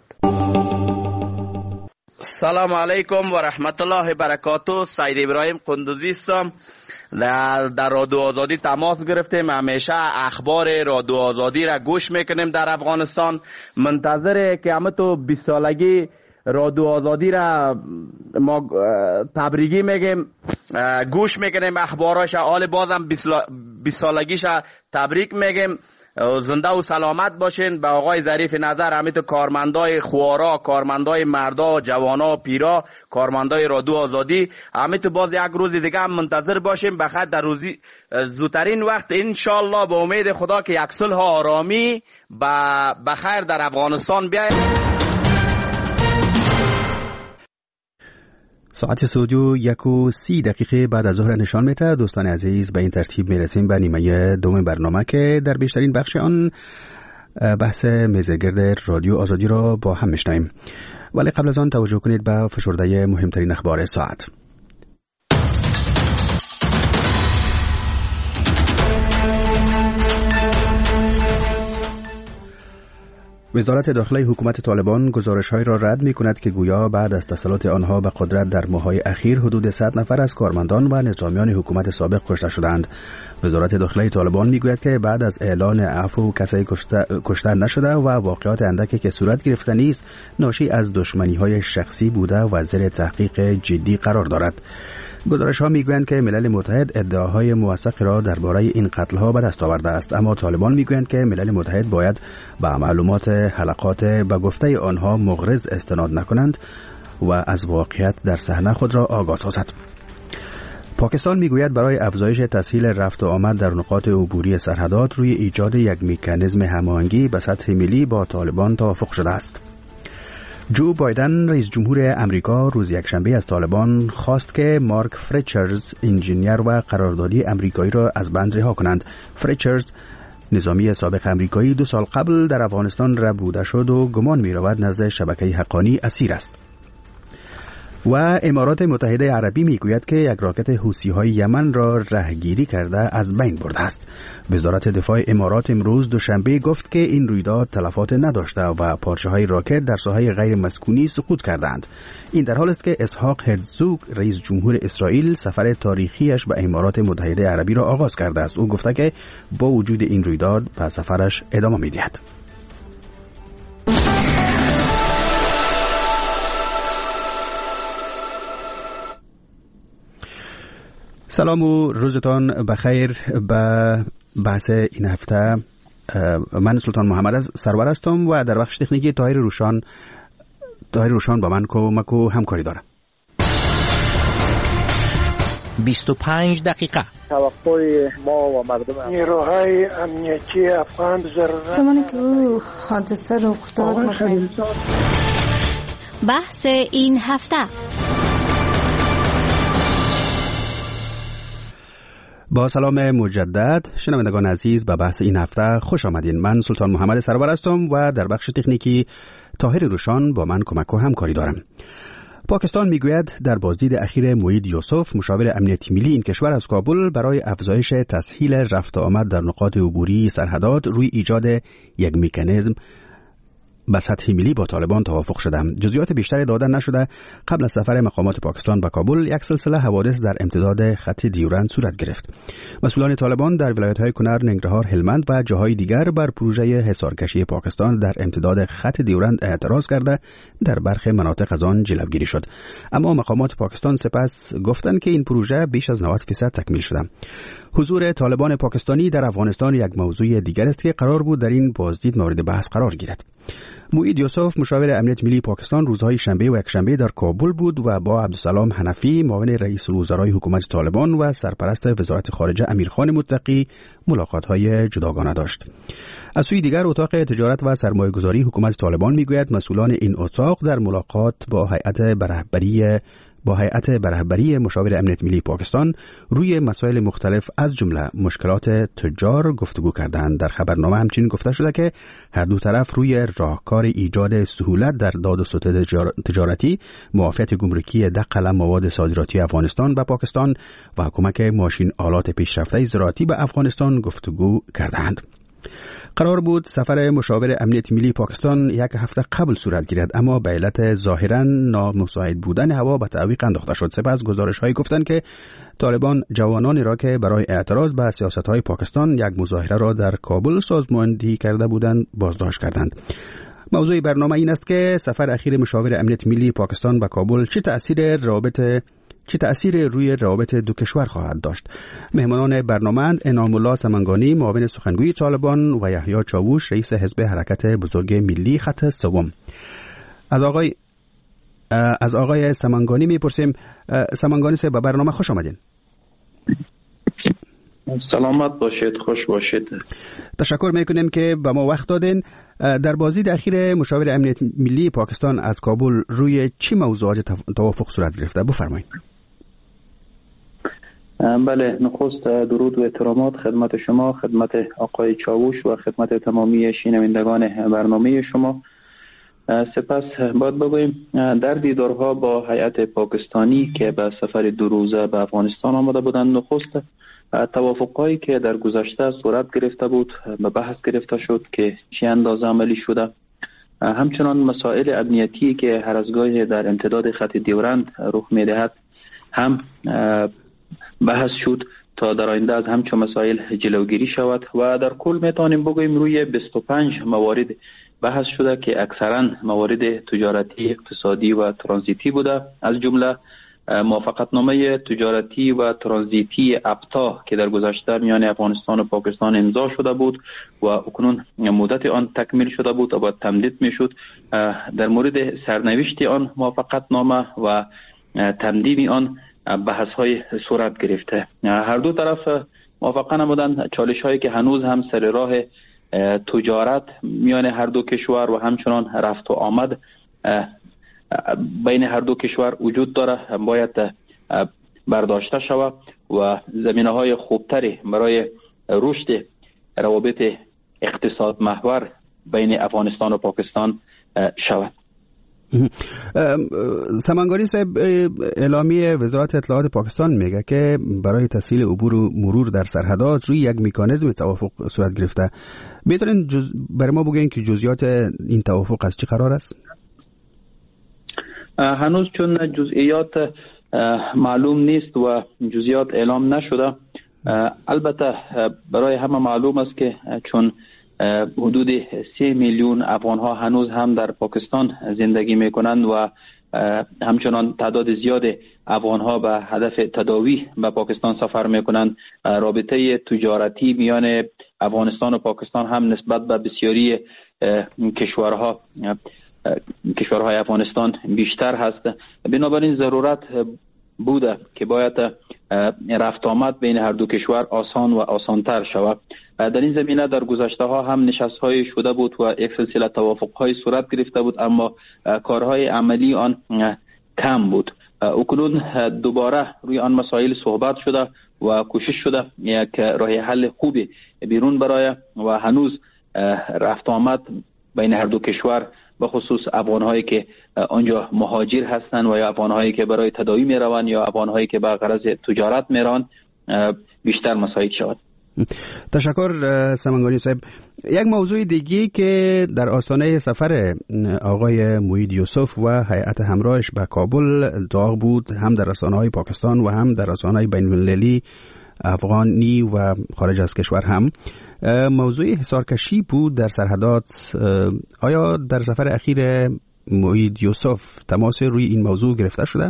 سلام علیکم و رحمت الله برکاته. سید ابراهیم قندوزی هستم. در, در رادیو آزادی تماس گرفتیم. همیشه اخبار رادیو آزادی را گوش میکنیم در افغانستان. منتظره که همه تو بیست سالگی رادیو آزادی را ما تبریکی میگیم، گوش میکنیم اخباراش. حال بازم بیست سالگیش تبریک میگیم. زنده و سلامت باشین. به آقای ظریف نظر، همیتو کارمندای خوارا، کارمندای مردا، جوانا، پیرا، کارمندای رادیو آزادی، همیتو باز یک روز دیگه هم منتظر باشیم بخاطر در روزی زودترین وقت انشالله به امید خدا که یک صلح آرامی به خیر در افغانستان بیاید. ساعت استودیو یک و سی دقیقه بعد از ظهر نشان میده. دوستان عزیز، به این ترتیب میرسیم به نیمه دوم برنامه که در بیشترین بخش آن بحث میزگرد رادیو آزادی را با هم میشنویم، ولی قبل از آن توجه کنید به فشرده مهمترین اخبار ساعت. وزارت داخلی حکومت طالبان گزارش‌هایی را رد می‌کند که گویا بعد از تسلط آنها به قدرت در ماه‌های اخیر حدود صد نفر از کارمندان و نظامیان حکومت سابق کشته شدند. وزارت داخلی طالبان می‌گوید که بعد از اعلان عفو کسی کشته نشده و واقعات اندکی که صورت گرفته نیست ناشی از دشمنی‌های شخصی بوده و زیر تحقیق جدی قرار دارد. گزارش‌ها می‌گویند که ملل متحد ادعاهای موثق را درباره این قتل‌ها به دست آورده است، اما طالبان می‌گویند که ملل متحد باید به معلومات حلقات به گفته آنها مغرض استناد نکنند و از واقعیت در صحنه خود را آگاه سازد. پاکستان می‌گوید برای افزایش تسهیل رفت و آمد در نقاط عبوری سرحدات روی ایجاد یک مکانیزم هماهنگی به سطح ملی با طالبان توافق شده است. جو بایدن رئیس جمهور امریکا روز یکشنبه از طالبان خواست که مارک فریچرز انجینیر و قراردادی امریکایی را از بند رها کنند. فریچرز نظامی سابق امریکایی دو سال قبل در افغانستان ربوده شد و گمان می رود نزد شبکه حقانی اسیر است. و امارات متحده عربی میگوید که یک راکت حوثی‌های یمن را رهگیری کرده از بین برده است. وزارت دفاع امارات امروز دوشنبه گفت که این رویداد تلفات نداشته و پارچه‌های راکت در ساحه غیر مسکونی سقوط کردند. این در حالی است که اسحاق هرزوگ رئیس جمهور اسرائیل سفر تاریخیش به امارات متحده عربی را آغاز کرده است. او گفته که با وجود این رویداد به سفرش ادامه می‌دهد. سلام و روزتان بخیر. به بحث این هفته من سلطان محمد از سرور هستم و در بخش تکنیکی طاهر روشان طاهر روشان با من کمک و همکاری داره. بیست و پنج دقیقه توقع ما و مردم نیروهای امنیتی افغان ضرورت زمانی که او حادثه رخ داد بحث این هفته. با سلام مجدد شنوندگان عزیز، به بحث این هفته خوش آمدین. من سلطان محمد سرور هستم و در بخش تکنیکی طاهر روشان با من کمک و همکاری دارم. پاکستان میگوید در بازدید اخیر موید یوسف مشاور امنیتی ملی این کشور از کابل برای افزایش تسهیل رفت و آمد در نقاط عبوری سرحدات روی ایجاد یک مکانیزم به سطح ملی با طالبان توافق شده. جزئیات بیشتری داده نشده. قبل از سفر مقامات پاکستان به کابل یک سلسله حوادث در امتداد خط دیورند صورت گرفت. مسئولان طالبان در ولایت‌های کنر، ننگرهار، هلمند و جاهای دیگر بر پروژه حصارکشی پاکستان در امتداد خط دیورند اعتراض کرده در برخی مناطق از آن جلوگیری شد. اما مقامات پاکستان سپس گفتند که این پروژه بیش از نود درصد تکمیل شده. حضور طالبان پاکستانی در افغانستان یک موضوع دیگر است که قرار بود در این بازدید مورد بحث قرار گیرد. موید یوسف مشاور امنیت ملی پاکستان روزهای شنبه و یکشنبه در کابل بود و با عبدالسلام حنفی معاون رئیس الوزرای حکومت طالبان و سرپرست وزارت خارجه امیرخان متقی ملاقات‌های جداگانه داشت. از سوی دیگر اتاق تجارت و سرمایه‌گذاری حکومت طالبان میگوید مسئولان این اتاق در ملاقات با هیئت رهبری با هیئت رهبری مشاور امنیت ملی پاکستان روی مسائل مختلف از جمله مشکلات تجار گفتگو کردند. در خبرنامه همچنین گفته شده که هر دو طرف روی راهکار ایجاد سهولت در داد و ستد تجارتی، معافیت گمرکی دقل مواد صادراتی افغانستان به پاکستان و کمک ماشین آلات پیشرفته زراعتی به افغانستان گفتگو کردند. قرار بود سفر مشاور امنیت ملی پاکستان یک هفته قبل صورت گیرد، اما به علت ظاهراً نامساعد بودن هوا به تعویق انداخته شد. سپس گزارش‌هایی گفتند که طالبان جوانانی را که برای اعتراض به سیاست‌های پاکستان یک مظاهره را در کابل سازماندهی کرده بودند بازداشت کردند. موضوع برنامه این است که سفر اخیر مشاور امنیت ملی پاکستان به کابل چه تأثیر رابطه چه تأثیر روی روابط دو کشور خواهد داشت. مهمانان برنامه انعام الله سمنگانی معاون سخنگوی طالبان و یحیی چاووش رئیس حزب حرکت بزرگ ملی خط سوم. از آقای از آقای سمنگانی میپرسیم. سمنگانی صاحب به برنامه خوش آمدین. سلامت باشید، خوش باشید. تشکر میکنیم که به ما وقت دادین. در بازدید اخیر مشاور امنیت ملی پاکستان از کابل روی چی موضوعات توافق صورت گرفته؟ بفرمایید. بله، نخست درود و احترامات خدمت شما، خدمت آقای چاوش و خدمت تمامی شنوندگان برنامه شما. سپس باید بگوییم در دیدارها با هیئت پاکستانی که به سفر دو روزه به افغانستان آمده بودند، نخست توافقایی که در گذشته صورت گرفته بود به بحث گرفته شد که چه اندازه عملی شده. همچنان مسائل امنیتی که هر از گاهی در امتداد خط دیورند رخ می‌دهد هم بحث شد تا در آینده از همچون مسائل جلوگیری شود و در کل میتونیم بگوییم روی بیست و پنج موارد بحث شده که اکثرا موارد تجارتی، اقتصادی و ترانزیتی بوده. از جمله موافقتنامه تجارتی و ترانزیتی ابتا که در گذشته میان افغانستان و پاکستان امضا شده بود و اکنون مدت آن تکمیل شده بود و باید تمدید میشد. در مورد سرنوشت آن موافقتنامه و تمدید آن بحث های صورت گرفته. هر دو طرف موافقه نمودند چالش هایی که هنوز هم سر راه تجارت میان هر دو کشور و همچنان رفت و آمد بین هر دو کشور وجود داره باید برداشته شود و زمینه های خوبتری برای رشد روابط اقتصاد محور بین افغانستان و پاکستان شود. سمنگانی صاحب، اعلامیه وزارت اطلاعات پاکستان میگه که برای تسهیل عبور و مرور در سرحدات روی یک مکانیزم توافق صورت گرفته. میتونین جز... برای ما بگین که جزئیات این توافق از چی قرار است؟ هنوز چون جزئیات معلوم نیست و جزئیات اعلام نشده. البته برای همه معلوم است که چون حدود سه میلیون افغان ها هنوز هم در پاکستان زندگی میکنند و همچنان تعداد زیاد افغان ها به هدف تداوی به پاکستان سفر میکنند، رابطه تجارتی میان افغانستان و پاکستان هم نسبت به بسیاری کشورها کشورهای افغانستان بیشتر هست. بنابراین ضرورت بوده که باید رفت آمد بین هر دو کشور آسان و آسانتر شود. در این زمینه در گذشته ها هم نشست های شده بود و یک سلسله توافق های صورت گرفته بود، اما کارهای عملی آن کم بود. اکنون دوباره روی آن مسائل صحبت شده و کوشش شده یک راه حل خوبی بیرون برای و هنوز رفت آمد بین هر دو کشور به خصوص افغان‌هایی که آنجا مهاجر هستند و یا افغان‌هایی که برای تداوی می‌روند یا افغان‌هایی که به غرض تجارت می‌روند بیشتر مساعد شود. تشکر سمنگانی صاحب. یک موضوع دیگی که در آستانه سفر آقای موید یوسف و هیئت همراهش به کابل داغ بود، هم در رسانه‌های پاکستان و هم در رسانه‌های بین‌المللی افغانی و خارج از کشور هم، موضوع حصارکشی بود در سرحدات. آیا در سفر اخیر موید یوسف تماس روی این موضوع گرفته شده؟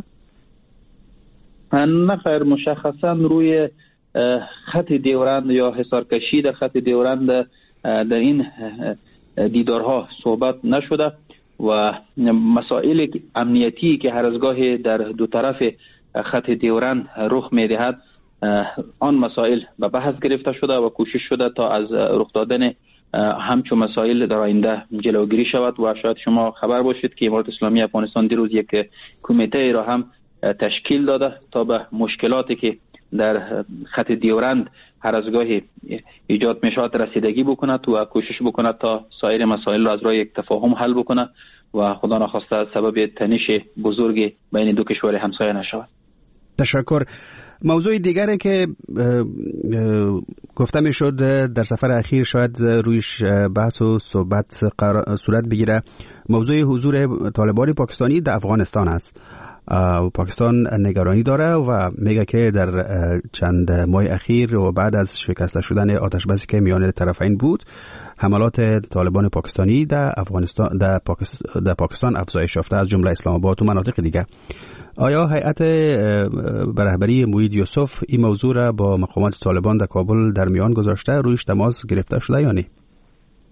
نه خیر، مشخصا روی خط دیورند یا حصارکشی در خط دیورند در این دیدارها صحبت نشده و مسائل امنیتی که هر از گاهی در دو طرف خط دیورند رخ می‌دهد آن مسائل به بحث گرفته شده و کوشش شده تا از رخ دادن همچون مسائل در آینده جلوگیری شود. و شاید شما خبر باشید که امارت اسلامی افغانستان دیروز یک کمیته را هم تشکیل داده تا به مشکلاتی که در خط دیورند هر از گاهی ایجاد میشود رسیدگی بکند و کوشش بکند تا سایر مسائل را از راه یک تفاهم حل بکند و خدا نخواسته سبب تنش بزرگی بین دو کشور همسایه نشود. تشکر. موضوع دیگری که گفته می شد در سفر اخیر شاید رویش بحث و صحبت صورت بگیره، موضوع حضور طالبان پاکستانی در افغانستان است. پاکستان نگرانی داره و میگه که در چند ماه اخیر و بعد از شکسته شدن آتش بسی که میان طرفین بود، حملات طالبان پاکستانی در افغانستان در پاکستان, در پاکستان افزایش یافته، از جمله اسلام آباد و مناطق دیگر. آیا هیئت به رهبری موید یوسف این موضوع را با مقامات طالبان در کابل در میان گذاشته، رویش تماس گرفته شده یا نه؟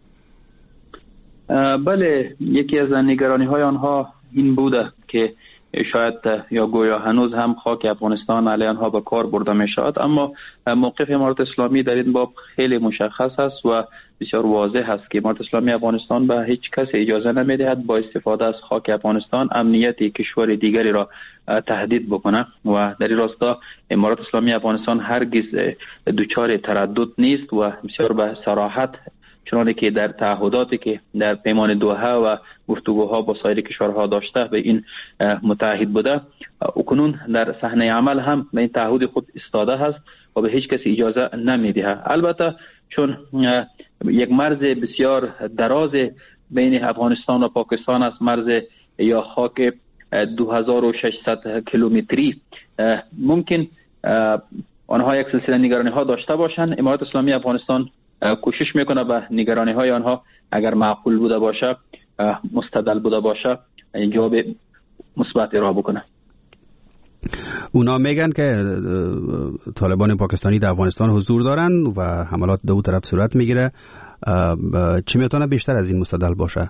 بله، یکی از نگرانی های آنها این بوده که شاید یا گویا هنوز هم خاک افغانستان علیه آنها به کار برده می شود، اما موقف امارت اسلامی در این باب خیلی مشخص است و بسیار واضح است که امارت اسلامی افغانستان به هیچ کس اجازه نمی دهد با استفاده از خاک افغانستان امنیت کشور دیگری را تهدید بکنه و در این راستا امارت اسلامی افغانستان هرگز دچار تردد نیست و بسیار به صراحت چنانه که در تعهداتی که در پیمان دوحه و گفتگوها با سایر کشورها داشته به این متعهد بوده، اکنون در صحنه عمل هم به این تعهد خود ایستاده است و به هیچ کسی اجازه نمیده. البته چون یک مرز بسیار دراز بین افغانستان و پاکستان است، مرز یا خاک دو هزار و ششصد کیلومتری، ممکن آنها یک سلسله نگرانی ها داشته باشند. امارت اسلامی افغانستان کوشش میکنه به نگرانی های آنها اگر معقول بوده باشه، مستدل بوده باشه، جواب مثبت ارائه بکنه. اونا میگن که طالبان پاکستانی در افغانستان حضور دارن و حملات دو طرف صورت میگیره. چی میتونه بیشتر از این مستدل باشه؟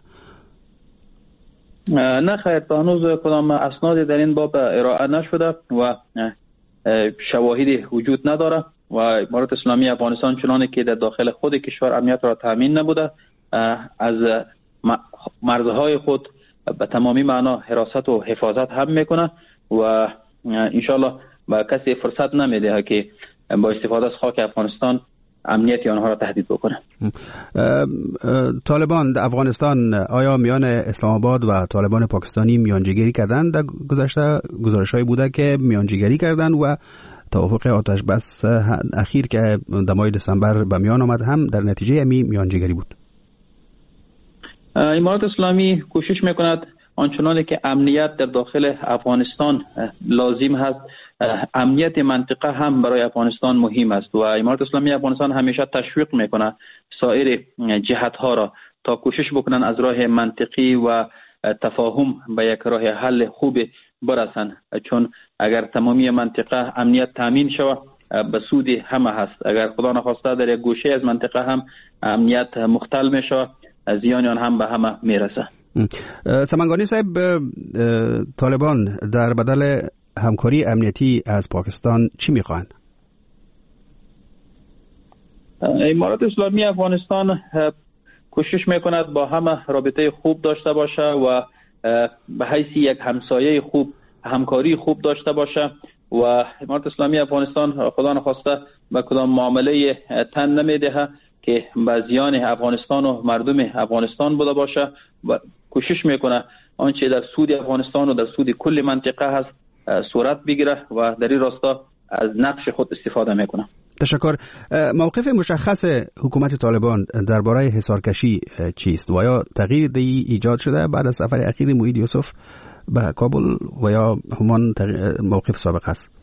نه خیر، تا هنوز کدام اسنادی در این باب ارائه نشده و شواهدی وجود نداره و امارت اسلامی افغانستان چنانه که در داخل خود کشور امنیت را تامین نبوده، از مرزهای خود به تمامی معنا حراست و حفاظت هم میکنه و انشالله به کسی فرصت نمیده که با استفاده از خاک افغانستان امنیت آنها را تهدید بکنه. طالبان در افغانستان آیا میان اسلام آباد و طالبان پاکستانی میانجیگری کردن؟ در گذشته گزارش‌هایی بوده که میانجیگری کردن و توافق آتش بس اخیر که در ماه دسامبر به میان آمد هم در نتیجه امی میانجیگری بود. امارت اسلامی کوشش میکند آنچنانی که امنیت در داخل افغانستان لازم هست، امنیت منطقه هم برای افغانستان مهم است و امارت اسلامی افغانستان همیشه تشویق میکنه سایر جهت ها را تا کوشش بکنن از راه منطقی و تفاهم به یک راه حل خوب برسن، چون اگر تمامی منطقه امنیت تامین شود به سود همه هست. اگر خدا نخواسته در یک گوشه از منطقه هم امنیت مختل می شود، زیان آن هم به همه می رسه. سمنگانی صاحب، طالبان در بدل همکاری امنیتی از پاکستان چی میخواهند؟ امارت اسلامی افغانستان کوشش میکند با همه رابطه خوب داشته باشه و به حیث یک همسایه خوب همکاری خوب داشته باشه و امارت اسلامی افغانستان خدا نخواسته به کدام معامله تن نمیده که به زیان افغانستان و مردم افغانستان بوده باشه و کوشش میکنه آنچه در سود افغانستان و در سود کل منطقه هست صورت بگیره و در این راستا از نقش خود استفاده میکنه. تشکر. موقف مشخص حکومت طالبان درباره حصارکشی چیست و یا تغییر دی ایجاد شده بعد از سفر اخیر موحید یوسف به کابل و یا همان موقف سابق است؟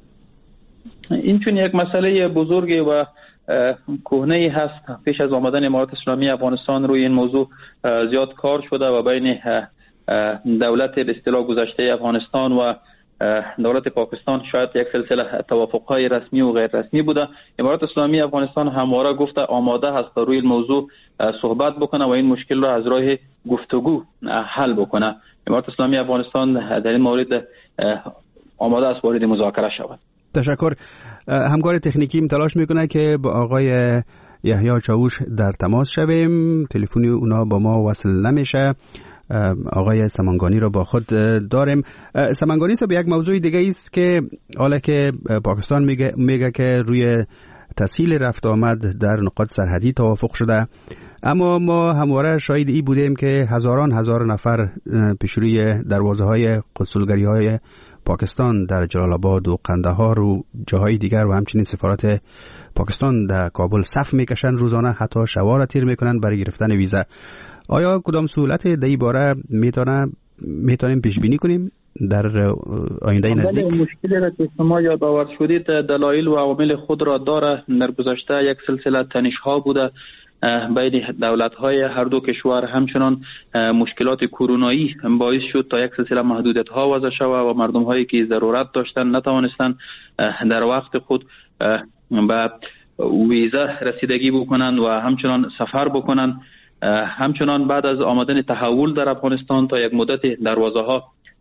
این چون یک مسئله بزرگی و کهنه‌ای هست. پیش از آمدن امارت اسلامی افغانستان روی این موضوع زیاد کار شده و بین دولت به اصطلاح گذشته افغانستان و دولت پاکستان شاید یک سلسله توافق‌های رسمی و غیر رسمی بوده. امارت اسلامی افغانستان همواره گفته آماده است تا روی این موضوع صحبت بکنه و این مشکل را از راه گفتگو حل بکنه. امارت اسلامی افغانستان در این مورد آماده است وارد مذاکره شود. تشکر. همکار تکنیکیم تلاش میکنه که با آقای یحیی چاوش در تماس شویم. تلفنی اونا با ما وصل نمیشه. آقای سمنگانی را با خود داریم. سمنگانی صاحب، یک موضوع دیگه است که حالا که پاکستان میگه میگه که روی تسهیل رفت آمد در نقاط سرحدی توافق شده، اما ما همواره شاهد ای بودیم که هزاران هزار نفر پیش روی دروازه های قنسولگری های پاکستان در جلال آباد و قندهار و جاهای دیگر و همچنین سفارت پاکستان در کابل صف میکشن روزانه، حتی شبا را تیر میکنن برای گرفتن ویزا. آیا کدام سهولت در این باره میتونه میتونیم پیش بینی کنیم در آینده نزدیک؟ مشکلی را که شما یادآور شدید دلایل و عوامل خود را داره. در گذشته یک سلسله تنش‌ها بوده بین دولت‌های هر دو کشور، همچنان مشکلات کرونایی باعث شد تا یک سلسله محدودیت‌ها وضع شود و مردم‌هایی که ضرورت داشتن نتوانستن در وقت خود به ویزا رسیدگی بکنن و همچنان سفر بکنن. همچنان بعد از آمدن تحول در افغانستان تا یک مدت دروازه‌ها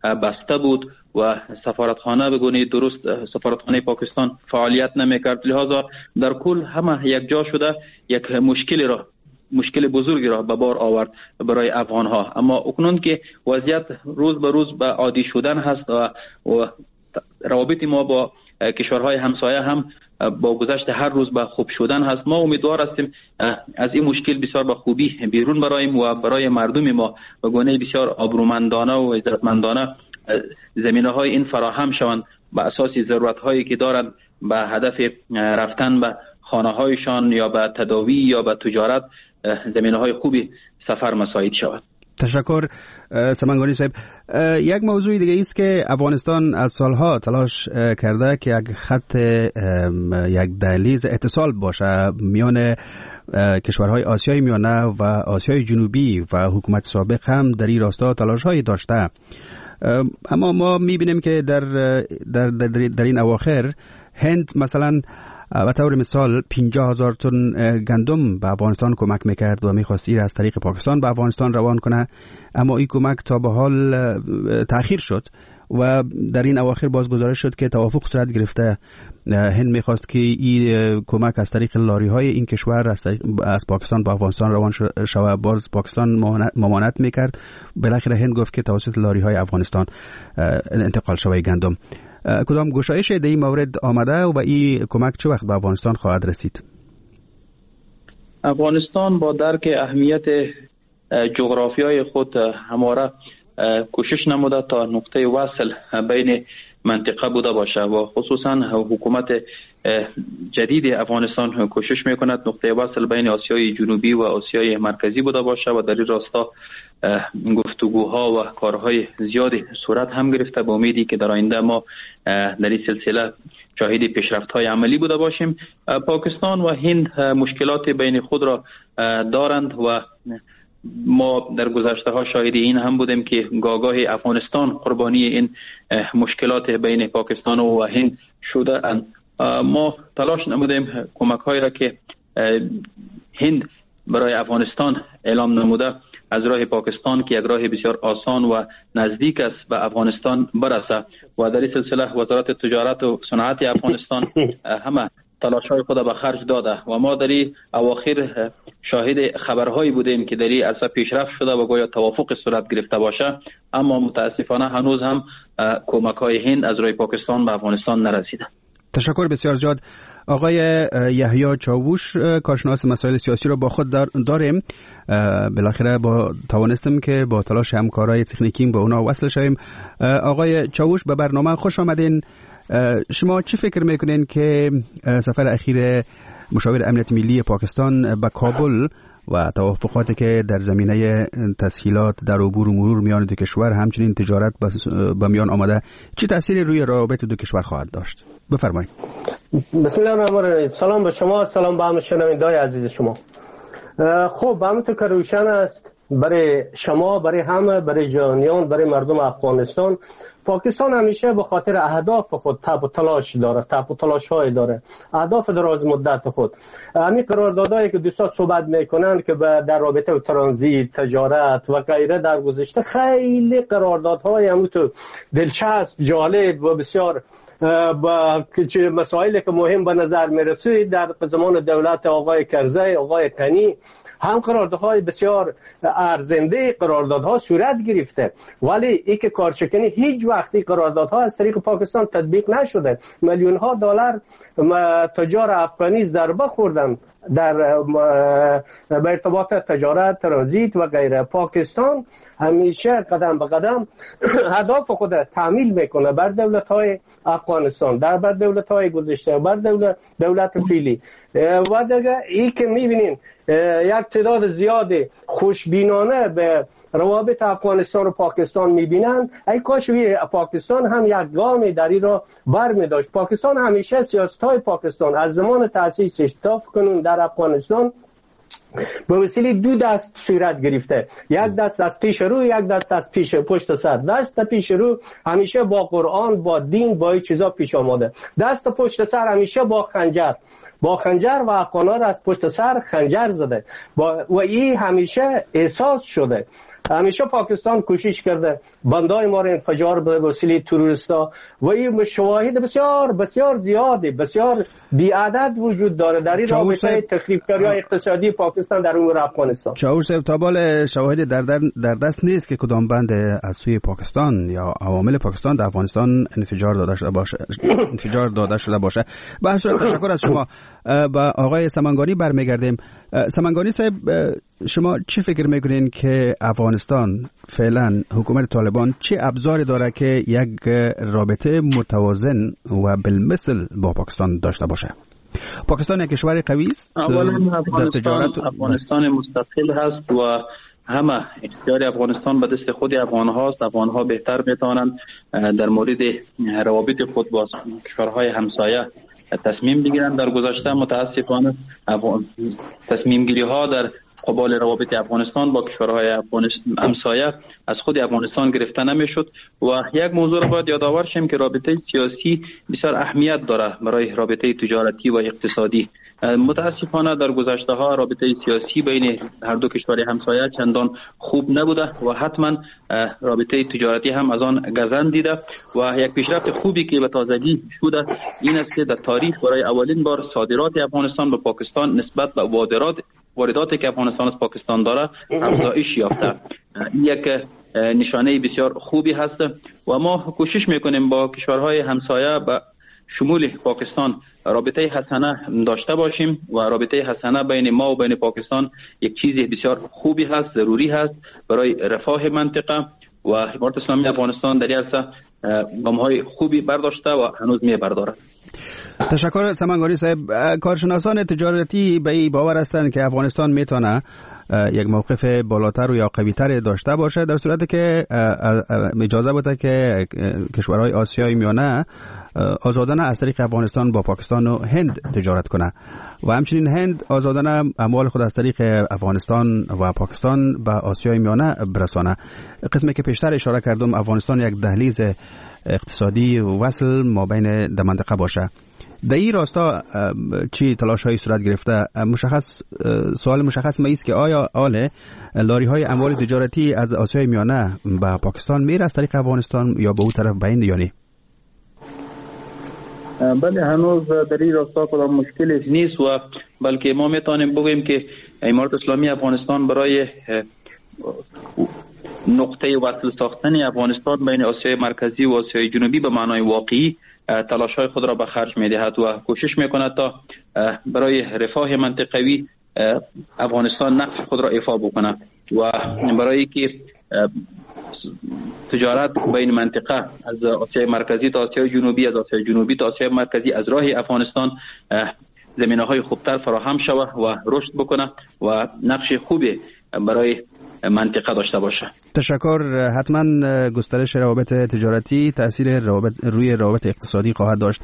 بسته بود و سفارتخانه به گونه درست سفارتخانه پاکستان فعالیت نمیکرد. لذا در کل همه یک جا شده یک مشکلی را مشکل بزرگی را به بار آورد برای افغان ها. اما اکنون که وضعیت روز به روز به عادی شدن هست و, و روابط ما با کشورهای همسایه هم با گذشت هر روز به خوب شدن هست، ما امیدوار هستیم از این مشکل بسیار به خوبی بیرون برایم و برای مردم ما به گونه بسیار آبرومندانه و عزتمندانه زمینه های این فراهم شوند به اساس ضرورت هایی که دارند به هدف رفتن به خانه هایشان یا به تداوی یا به تجارت زمینه های خوبی سفر مساعد شود. تشکر سمنگانی صاحب. یک موضوع دیگه است که افغانستان از سالها تلاش کرده که یک خط یک دهلیز اتصال باشه میان کشورهای آسیای میانه و آسیای جنوبی و حکومت سابق هم در این راستا تلاش‌هایی داشته. اما ما می‌بینیم که در در در, در این اواخر هند مثلا به طور مثال پنجاه هزار تن گندم به افغانستان کمک میکرد و میخواست این از طریق پاکستان به افغانستان روان کنه، اما این کمک تا به حال تأخیر شد و در این اواخر باز گزارش شد که توافق صورت گرفته. هند میخواست که این کمک از طریق لاری های این کشور از, از پاکستان به افغانستان روان شود، باز پاکستان ممانعت میکرد. بالاخره هند گفت که توسط لاری های افغانستان انتقال شود گندم. کدام گشایش در این مورد آمده و این کمک چه وقت به افغانستان خواهد رسید؟ افغانستان با درک اهمیت جغرافیای خود همواره کوشش نموده تا نقطه وصل بین منطقه بوده باشه و خصوصا حکومت جدید افغانستان کوشش میکند نقطه وصل بین آسیای جنوبی و آسیای مرکزی بوده باشه و در این راستا گفتگوها و کارهای زیادی صورت هم گرفته با امیدی که در آینده ما در این سلسله شاهد پیشرفت‌های عملی بوده باشیم. پاکستان و هند مشکلات بین خود را دارند و ما در گذشته ها شاهد این هم بودیم که گاگاه افغانستان قربانی این مشکلات بین پاکستان و هند شده. ما تلاش نمودیم کمک هایی را که هند برای افغانستان اعلام نموده از راه پاکستان که یک راه بسیار آسان و نزدیک است به افغانستان برسه و در این سلسله وزارت تجارت و صنعت افغانستان همه تلاش‌های خود به خرج داده و ما در این اواخر شاهد خبرهایی بودیم که در این عرصه پیشرفت شده و گویا توافق صورت گرفته باشه، اما متاسفانه هنوز هم کمک‌های هند از راه پاکستان به افغانستان نرسیده. تشکر بسیار زیاد. آقای یحیی چاووش، کارشناس مسائل سیاسی رو با خود داریم. بالاخره با توانستیم که با تلاش همکارای تکنیکیم با اونا وصل شویم. آقای چاووش به برنامه خوش آمدین. شما چی فکر میکنین که سفر اخیر مشاور امنیت ملی پاکستان به کابل و توافقاتی که در زمینه تسهیلات در عبور و مرور میان دو کشور همچنین تجارت به میان آمده چه تأثیری روی روابط دو کشور خواهد داشت؟ بفرمایید. بسم الله الرحمن الرحیم. سلام به شما، سلام به همه شنوندگان عزیز شما. خب همونطور که روشن است برای شما، برای همه، برای جهانیان، برای مردم افغانستان، پاکستان همیشه به خاطر اهداف خود تب و تلاش داره، تب و تلاش های داره، اهداف دراز مدت خود. همین قراردادهایی که دوستان صحبت میکنن که در رابطه و ترانزیت، تجارت و غیره در گذشته خیلی قراردادهای همونطور دلچسب، جالب و بسیار با مسائلی که مهم به نظر میرسید در زمان دولت آقای کرزی، آقای غنی هم قراردادهای بسیار ارزنده قراردادها صورت گرفته، ولی ای که کارشکنی هیچ وقتی قراردادها از طریق پاکستان تطبیق نشده. میلیون ها دلار تجار افغانی ضربه خوردن در به ارتباط تجارت، ترانزیت و غیره. پاکستان همیشه قدم به قدم اهداف خود تعمیل میکنه بر دولت های افغانستان، در بر دولت های گذشته، بر دولت دولت فعلی. و دیگه ای که میبینین یک تعداد زیادی خوشبینانه به روابط افغانستان و پاکستان میبینند، ای کاش پاکستان هم یک گامی در این را بر می داشت. پاکستان همیشه سیاست های پاکستان از زمان تأسیسش تا کنون در افغانستان به وسیله دو دست صورت گرفته، یک دست از پیش رو، یک دست از پیش پشت سر. دست پیش رو همیشه با قرآن، با دین، با این چیزا پیش آمده. دست پشت سر همیشه با خنجر، با خنجر و افغانا را از پشت سر خنجر زده و این همیشه احساس شده. همیشه پاکستان کوشش کرده بندای ما را انفجار به وسیله تروریستا و این شواهد بسیار بسیار زیاده، بسیار بی‌عدد وجود داره در این رابطه تخریبکاری های اقتصادی پاکستان در امور افغانستان. چاوش صاحب، تا بال شواهد در, در در دست نیست که کدام بند از سوی پاکستان یا عوامل پاکستان در افغانستان انفجار داده شده باشه انفجار داده شده باشه. به هر صورت تشکر از شما. با آقای سمنگانی برمیگردیم. سمنگانی صاحب، شما چی فکر میکنین که افغانستان فعلا حکومت طالبان چه ابزاری داره که یک رابطه متوازن و بالمثل با پاکستان داشته باشه؟ پاکستان یک کشور قوی است در تجارت. افغانستان مستقل هست و همه اختیار افغانستان به دست خود افغان هاست. افغان ها بهتر میتوانند در مورد روابط خود با کشورهای همسایه تصمیم بگیرند. در گذشته متاسفانه تصمیم گیری ها در قبال روابط افغانستان با کشورهای همسایه از خود افغانستان گرفته نمیشد و یک موضوع را باید یادآور شیم که رابطه سیاسی بسیار اهمیت داره برای رابطه تجارتی و اقتصادی. متاسفانه در گذشته ها رابطه سیاسی بین هر دو کشور همسایه چندان خوب نبوده و حتما رابطه تجارتی هم از آن گزند دیده و یک پیشرفت خوبی که به تازگی شده این است که در تاریخ برای اولین بار صادرات افغانستان به پاکستان نسبت به واردات وارداتی که افغانستان از پاکستان داره افزایش یافته. این یک نشانه بسیار خوبی هست و ما کوشش میکنیم با کشورهای همسایه به شمول پاکستان رابطه حسنه داشته باشیم و رابطه حسنه بین ما و بین پاکستان یک چیز بسیار خوبی هست، ضروری هست برای رفاه منطقه و امارت اسلامی افغانستان در این گام‌های خوبی برداشته و هنوز می‌بردارد. تشکر سمنگانی صاحب. کارشناسان تجارتی به این باور هستند که افغانستان میتونه یک موقف بالاتر و یا قوی‌تر داشته باشه در صورتی که اجازه بده که کشورهای آسیای میانه آزادانه از طریق افغانستان با پاکستان و هند تجارت کنه و همچنین هند آزادانه اموال خود از طریق افغانستان و پاکستان به آسیای میانه برسانه. قسمی که پیشتر اشاره کردم، افغانستان یک دهلیز اقتصادی وصل ما بین در منطقه باشه. در این راستا چی تلاش هایی صورت گرفته؟ مشخص سوال مشخص ما است که آیا آله لاری های اموال تجارتی از آسیای میانه به پاکستان میره از طریق افغانستان یا به اون طرف به هند یا نه؟ بله، هنوز در این راستا کدام مشکلی نیست و بلکه ما میتونیم بگوییم که امارت اسلامی افغانستان برای نقطه وصل ساختن افغانستان بین آسیای مرکزی و آسیای جنوبی به معنای واقعی تلاش‌های خود را به خرج می‌دهد و کوشش می‌کند تا برای رفاه منطقوی افغانستان نقش خود را ایفا بکنه و برای که تجارت بین منطقه از آسیای مرکزی تا آسیای جنوبی، از آسیای جنوبی تا آسیای مرکزی از راه افغانستان زمینه‌های خوبتر فراهم شود و رشد بکنه و نقش خوبی برای منطقه داشته باشه. تشکر. حتما گسترش روابط تجارتی تأثیر روابط روی روابط اقتصادی خواهد داشت.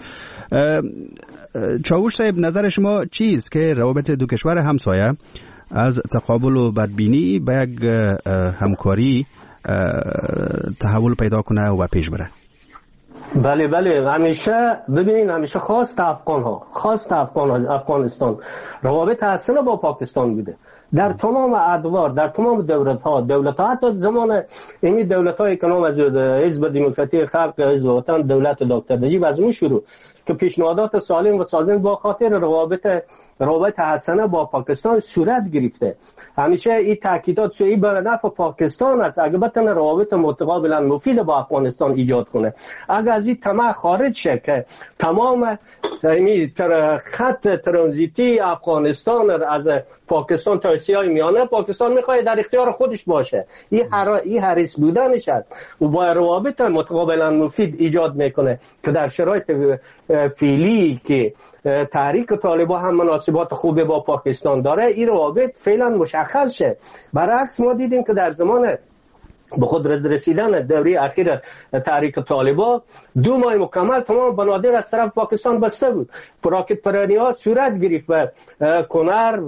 چاوش صاحب، نظر شما چیست که روابط دو کشور همسایه از تقابل و بدبینی به یک همکاری تحول پیدا کنه و پیش بره؟ بله بله، همیشه ببینین همیشه خواست افغان ها خواست افغان افغانستان روابط حسنه با پاکستان بوده در تمام ادوار، در تمام دولت ها دولت ها حتی زمان این دولت های که نام از حزب دموکراتی خلق، حزب وطن، دولت دکتر نجیب از اون شروع که پیشنهادات سالم و سازنده با خاطر روابط روابط حسنه با پاکستان صورت گرفته. همیشه این تاکیدات سوی بر نفع پاکستان است اگه بتونه روابط متقابلا مفید با افغانستان ایجاد کنه. اگه از این طمع خارج شه که تمام این خط ترانزیتی افغانستان از پاکستان تا آسیای میانه پاکستان میخواد در اختیار خودش باشه، این هر این حریص بودنش است و با روابط متقابلا مفید ایجاد میکنه که در شرایط فعلی که تحریک طالبان هم مناسبات خوبه با پاکستان داره این روابط فعلا مشخص شه. برعکس ما دیدیم که در زمان به خود رسیدن دوره اخیر تحریک طالبان دو ماه مکمل تمام بنادر از طرف پاکستان بسته بود. راکت پرانیات صورت گرفت و کنر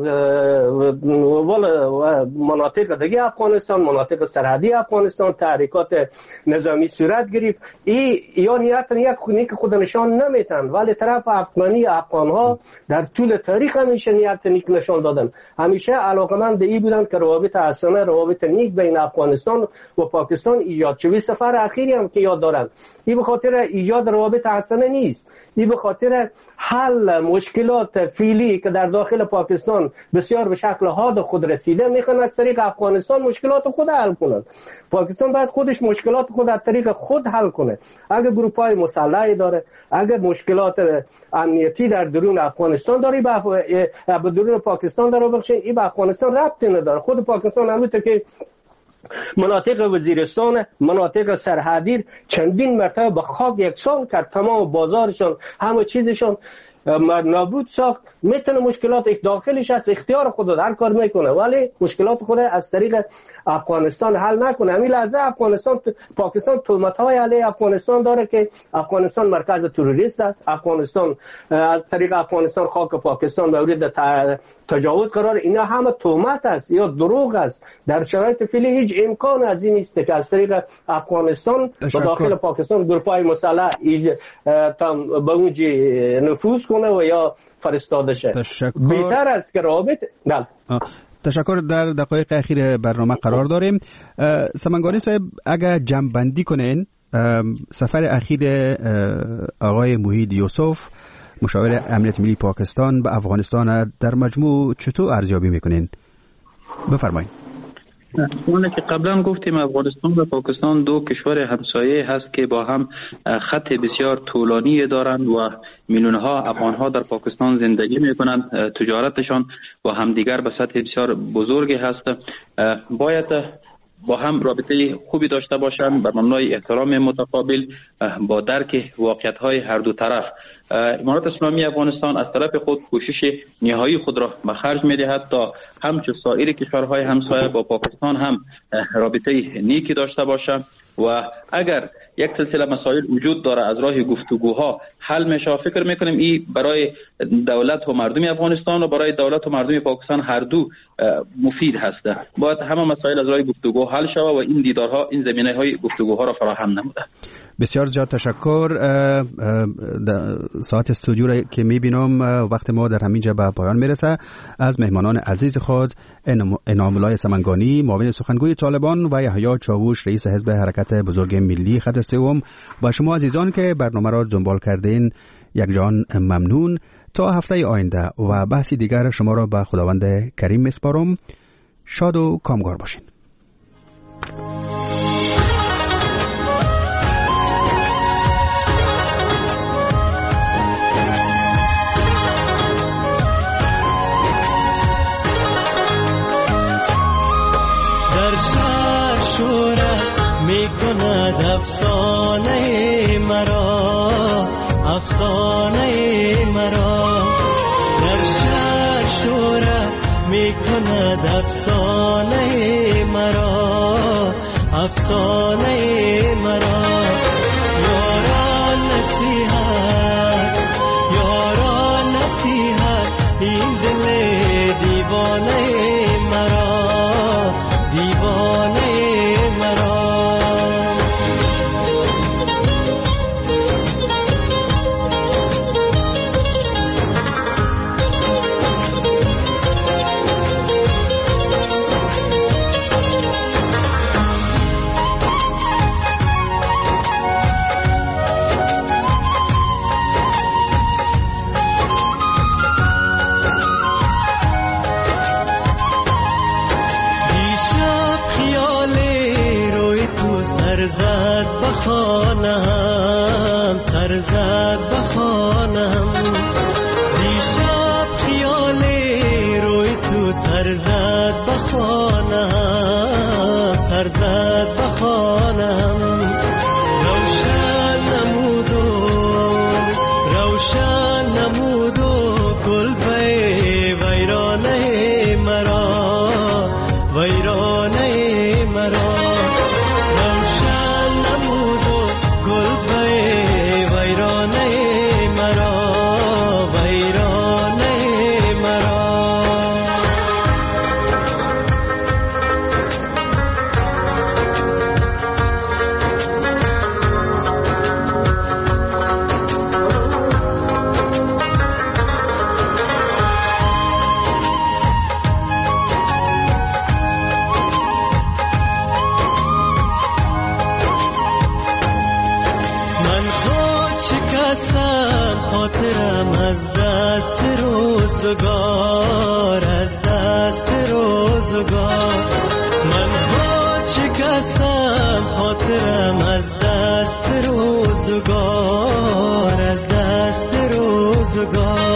و مناطق دیگه افغانستان، مناطق سرحدی افغانستان تحریکات نظامی صورت گرفت. ای یا نیت یک خونی که خود نشان نمیتن، ولی طرف افغانی افغانها در طول تاریخ همیشه نیت نیک نشان دادن، همیشه علاقمند ای بودن که روابط حسنه، روابط نیک بین افغانستان و پاکستان ایجاد شد. سفر اخیری هم که یاد دارن، این به خاطر ایجاد روابط حسنه نیست، این به خاطر حل مشکلات فعلی که در داخل پاکستان بسیار به شکل حاد خود رسیده میخوان از طریق افغانستان مشکلات خود حل کنند. پاکستان باید خودش مشکلات خود از طریق خود حل کنه. اگر گروپ‌های مسلحی داره، اگر مشکلات امنیتی در درون افغانستان داره، به درون پاکستان داره بخشه، این به افغانستان ربطی نداره. خود پاکستان همونطور که مناطق وزیرستان، مناطق سرحدی چندین مرتبه به خاک یکسان کرد، تمام بازارشان همه چیزشان نابود ساخت. میتونه مشکلات داخلش از اختیار خود هر کار میکنه، ولی مشکلات خود از طریق افغانستان حل نکنه. همین لحظه افغانستان پاکستان تهمت‌های علیه افغانستان داره که افغانستان مرکز تروریست است، افغانستان از طریق افغانستان خاک پاکستان مورد تجاوز قرار. اینا همه تهمت است یا دروغ است. در شرایط فعلی هیچ امکان از این نیست که از طریق افغانستان به داخل پاکستان گروه‌های مسلح به اونجا نفوذ کنه و یا فرستاده شه. بهتر است که رابط بله. تشکر. در دقایق اخیر برنامه قرار داریم. سمنگانی صاحب اگر جمع‌بندی کنین سفر اخیر آقای موحید یوسف مشاور امنیت ملی پاکستان به افغانستان در مجموع چطور ارزیابی میکنین؟ بفرمایید. اونه که قبلا گفتیم افغانستان و پاکستان دو کشور همسایه هست که با هم خط بسیار طولانی دارند و میلیون ها افغان ها در پاکستان زندگی میکنند. تجارتشان با همدیگر به سطح بسیار بزرگی هست. باید با هم رابطه خوبی داشته باشند بر مبنای احترام متقابل با درک واقعیت‌های هر دو طرف. امارات اسلامی افغانستان از طرف خود کوشش نهایی خود را به خرج می‌دهد تا همچون سایر کشورهای همسایه با پاکستان هم رابطه نیکی داشته باشند و اگر یک سلسله مسائل وجود داره از راه گفتگوها حل میشه. فکر میکنیم این برای دولت و مردم افغانستان و برای دولت و مردم پاکستان هر دو مفید هست. باید همه مسائل از راه گفتگو حل شود و این دیدارها این زمینه های گفتگوها را فراهم نموده. بسیار زیاد تشکر. ساعت استودیو را که میبینم وقت ما در همینجا به پایان میرسه. از مهمانان عزیز خود انعام الله سمنگانی معاون سخنگوی طالبان و یحیی چاووش رئیس حزب حرکت بزرگ ملی خط سوم و شما عزیزان که برنامه را دنبال کردین یک جان ممنون. تا هفته آینده و بحثی دیگر شما را به خداوند کریم میسپارم. شاد و کامگار باشین. میکند افسانه مرا، افسانه مرا در شهر شوره میکند افسانه مرا، افسانه مرا. یاران نصیحت، یاران نصیحت این دل دیوانه مرا، دیوانه مرا. سرزد بخانم دیشب خیال روی تو سرزد بخانم، سرزد بخانم. روشن نمودو روشن نمودو گل به ویرانه مرا، ویرانه مرا. شکستم خاطرم از دست روزگار، از دست روزگار. من خود شکستم خاطرم از دست روزگار، از دست روزگار.